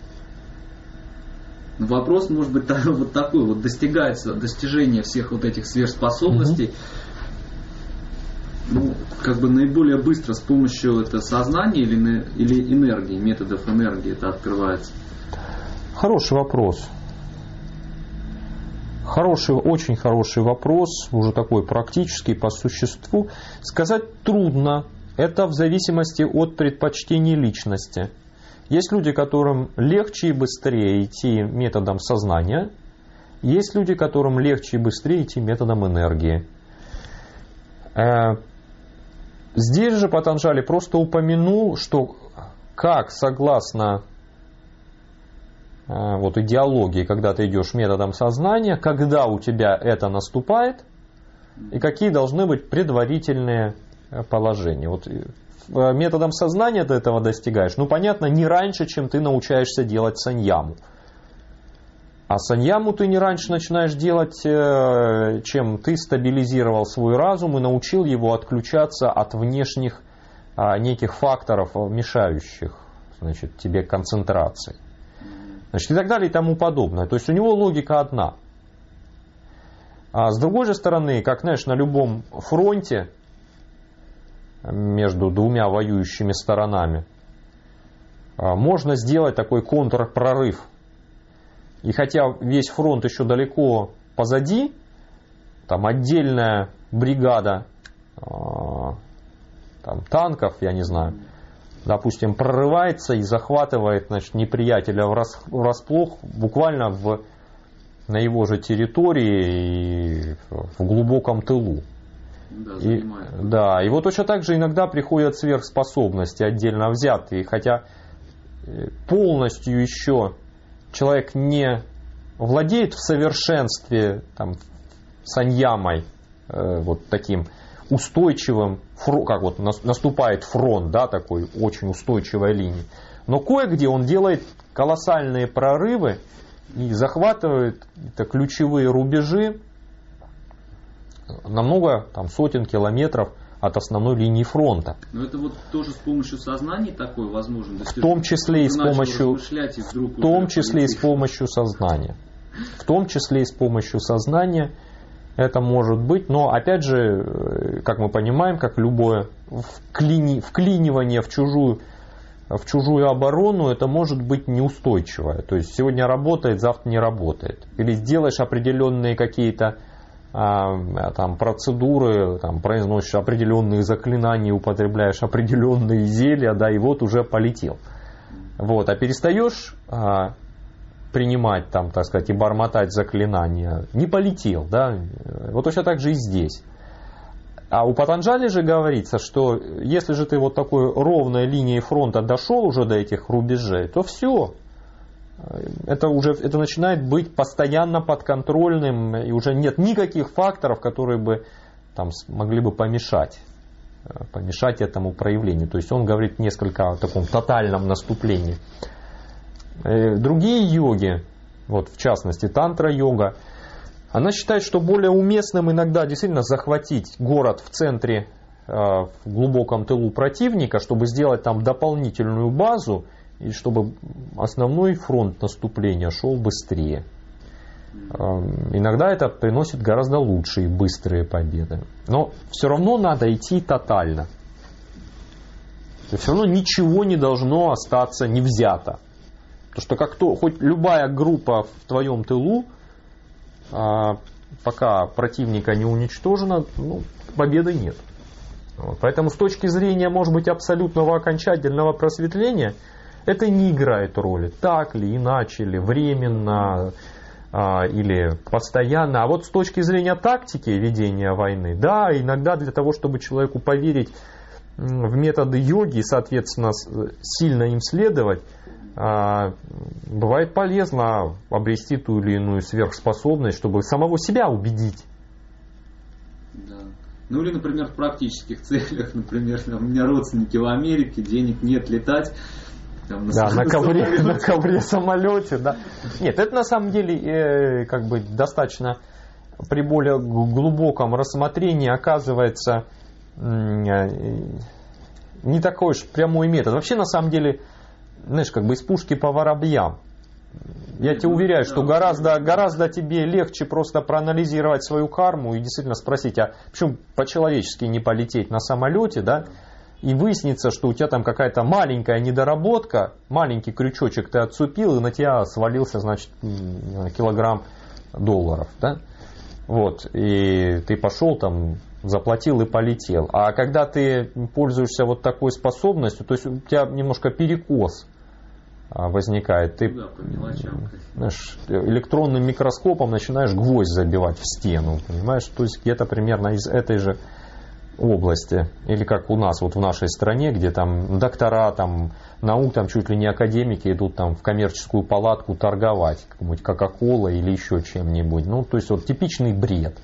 Speaker 1: Вопрос может быть вот такой. Вот достигается достижение всех вот этих сверхспособностей. Угу. Ну, как бы наиболее быстро с помощью это сознания или, или энергии, методов энергии это открывается?
Speaker 2: Хороший вопрос. Хороший, очень хороший вопрос, уже такой практический по существу. Сказать трудно. Это в зависимости от предпочтений личности. Есть люди, которым легче и быстрее идти методом сознания. Есть люди, которым легче и быстрее идти методом энергии. Здесь же Патанджали просто упомянул, что как согласно вот идеологии, когда ты идешь методом сознания, когда у тебя это наступает, и какие должны быть предварительные положения. Вот методом сознания ты этого достигаешь, ну понятно, не раньше, чем ты научаешься делать саньяму. А саньяму ты не раньше начинаешь делать, чем ты стабилизировал свой разум и научил его отключаться от внешних неких факторов, мешающих, значит, тебе концентрации. Значит, и так далее и тому подобное. То есть у него логика одна. А с другой же стороны, как, знаешь, на любом фронте между двумя воюющими сторонами можно сделать такой контрпрорыв. И хотя весь фронт еще далеко позади, там отдельная бригада там, танков, я не знаю, допустим, прорывается и захватывает, значит, неприятеля врасплох буквально в, на его же территории и в глубоком тылу.
Speaker 1: Да,
Speaker 2: и, да, и вот точно так же иногда приходят сверхспособности отдельно взятые, хотя полностью еще человек не владеет в совершенстве там, саньямой, э, вот таким устойчивым, как вот наступает фронт, да, такой очень устойчивой линии. Но кое-где он делает колоссальные прорывы и захватывает это, ключевые рубежи на много там, сотен километров от основной линии фронта.
Speaker 1: Но это вот тоже с помощью сознания такое возможно?
Speaker 2: В том числе и с помощью, в том числе и с помощью сознания. В том числе и с помощью сознания это может быть, но опять же, как мы понимаем, как любое вклини, вклинивание в чужую, в чужую оборону, это может быть неустойчивое. То есть сегодня работает, завтра не работает. Или сделаешь определенные какие-то а, там, процедуры, там, произносишь определенные заклинания, употребляешь определенные зелья, да, и вот уже полетел. Вот, а перестаешь а, принимать, там, так сказать, и бормотать заклинания, не полетел, да, вот точно так же и здесь. А у Патанджали же говорится, что если же ты вот такой ровной линией фронта дошел уже до этих рубежей, то все, это уже это начинает быть постоянно подконтрольным, и уже нет никаких факторов, которые бы там могли бы помешать, помешать этому проявлению. То есть он говорит несколько о таком тотальном наступлении. Другие йоги, вот в частности тантра-йога, она считает, что более уместным иногда действительно захватить город в центре, в глубоком тылу противника, чтобы сделать там дополнительную базу и чтобы основной фронт наступления шел быстрее. Иногда это приносит гораздо лучшие и быстрые победы. Но все равно надо идти тотально. Все равно ничего не должно остаться не взято. Потому что как то, хоть любая группа в твоем тылу, пока противника не уничтожена, ну, победы нет. Поэтому с точки зрения, может быть, абсолютного окончательного просветления, это не играет роли. Так ли, иначе ли, временно а, или постоянно. А вот с точки зрения тактики ведения войны, да, иногда для того, чтобы человеку поверить в методы йоги и, соответственно, сильно им следовать, а, бывает полезно обрести ту или иную сверхспособность, чтобы самого себя убедить.
Speaker 1: Да. Ну или, например, в практических целях, например, у меня родственники в Америке, денег нет летать. Там, на
Speaker 2: да, на ковре, на ковре самолете, да. Нет, это на самом деле э, как бы достаточно при более глубоком рассмотрении оказывается э, не такой уж прямой метод. Вообще на самом деле, знаешь, как бы из пушки по воробьям. Я тебе уверяю, что гораздо, гораздо тебе легче просто проанализировать свою карму и действительно спросить, а почему по-человечески не полететь на самолете, да, и выяснится, что у тебя там какая-то маленькая недоработка, маленький крючочек ты отцепил, и на тебя свалился, значит, килограмм долларов, да, вот, и ты пошел там, заплатил и полетел. А когда ты пользуешься вот такой способностью, то есть у тебя немножко перекос возникает. Ты,
Speaker 1: да, по мелочам,
Speaker 2: знаешь, электронным микроскопом начинаешь гвоздь забивать в стену, понимаешь? То есть где-то примерно из этой же области. Или как у нас вот в нашей стране, где там доктора там, наук, там чуть ли не академики идут там в коммерческую палатку торговать какой-нибудь Кока-Кола или еще чем-нибудь. Ну, то есть вот типичный бред.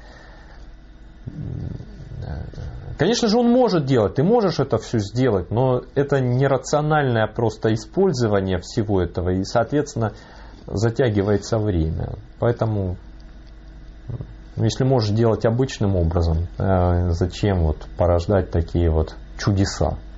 Speaker 2: Конечно же, он может делать, ты можешь это все сделать, но это нерациональное просто использование всего этого, и, соответственно, затягивается время. Поэтому, если можешь делать обычным образом, зачем вот порождать такие вот чудеса?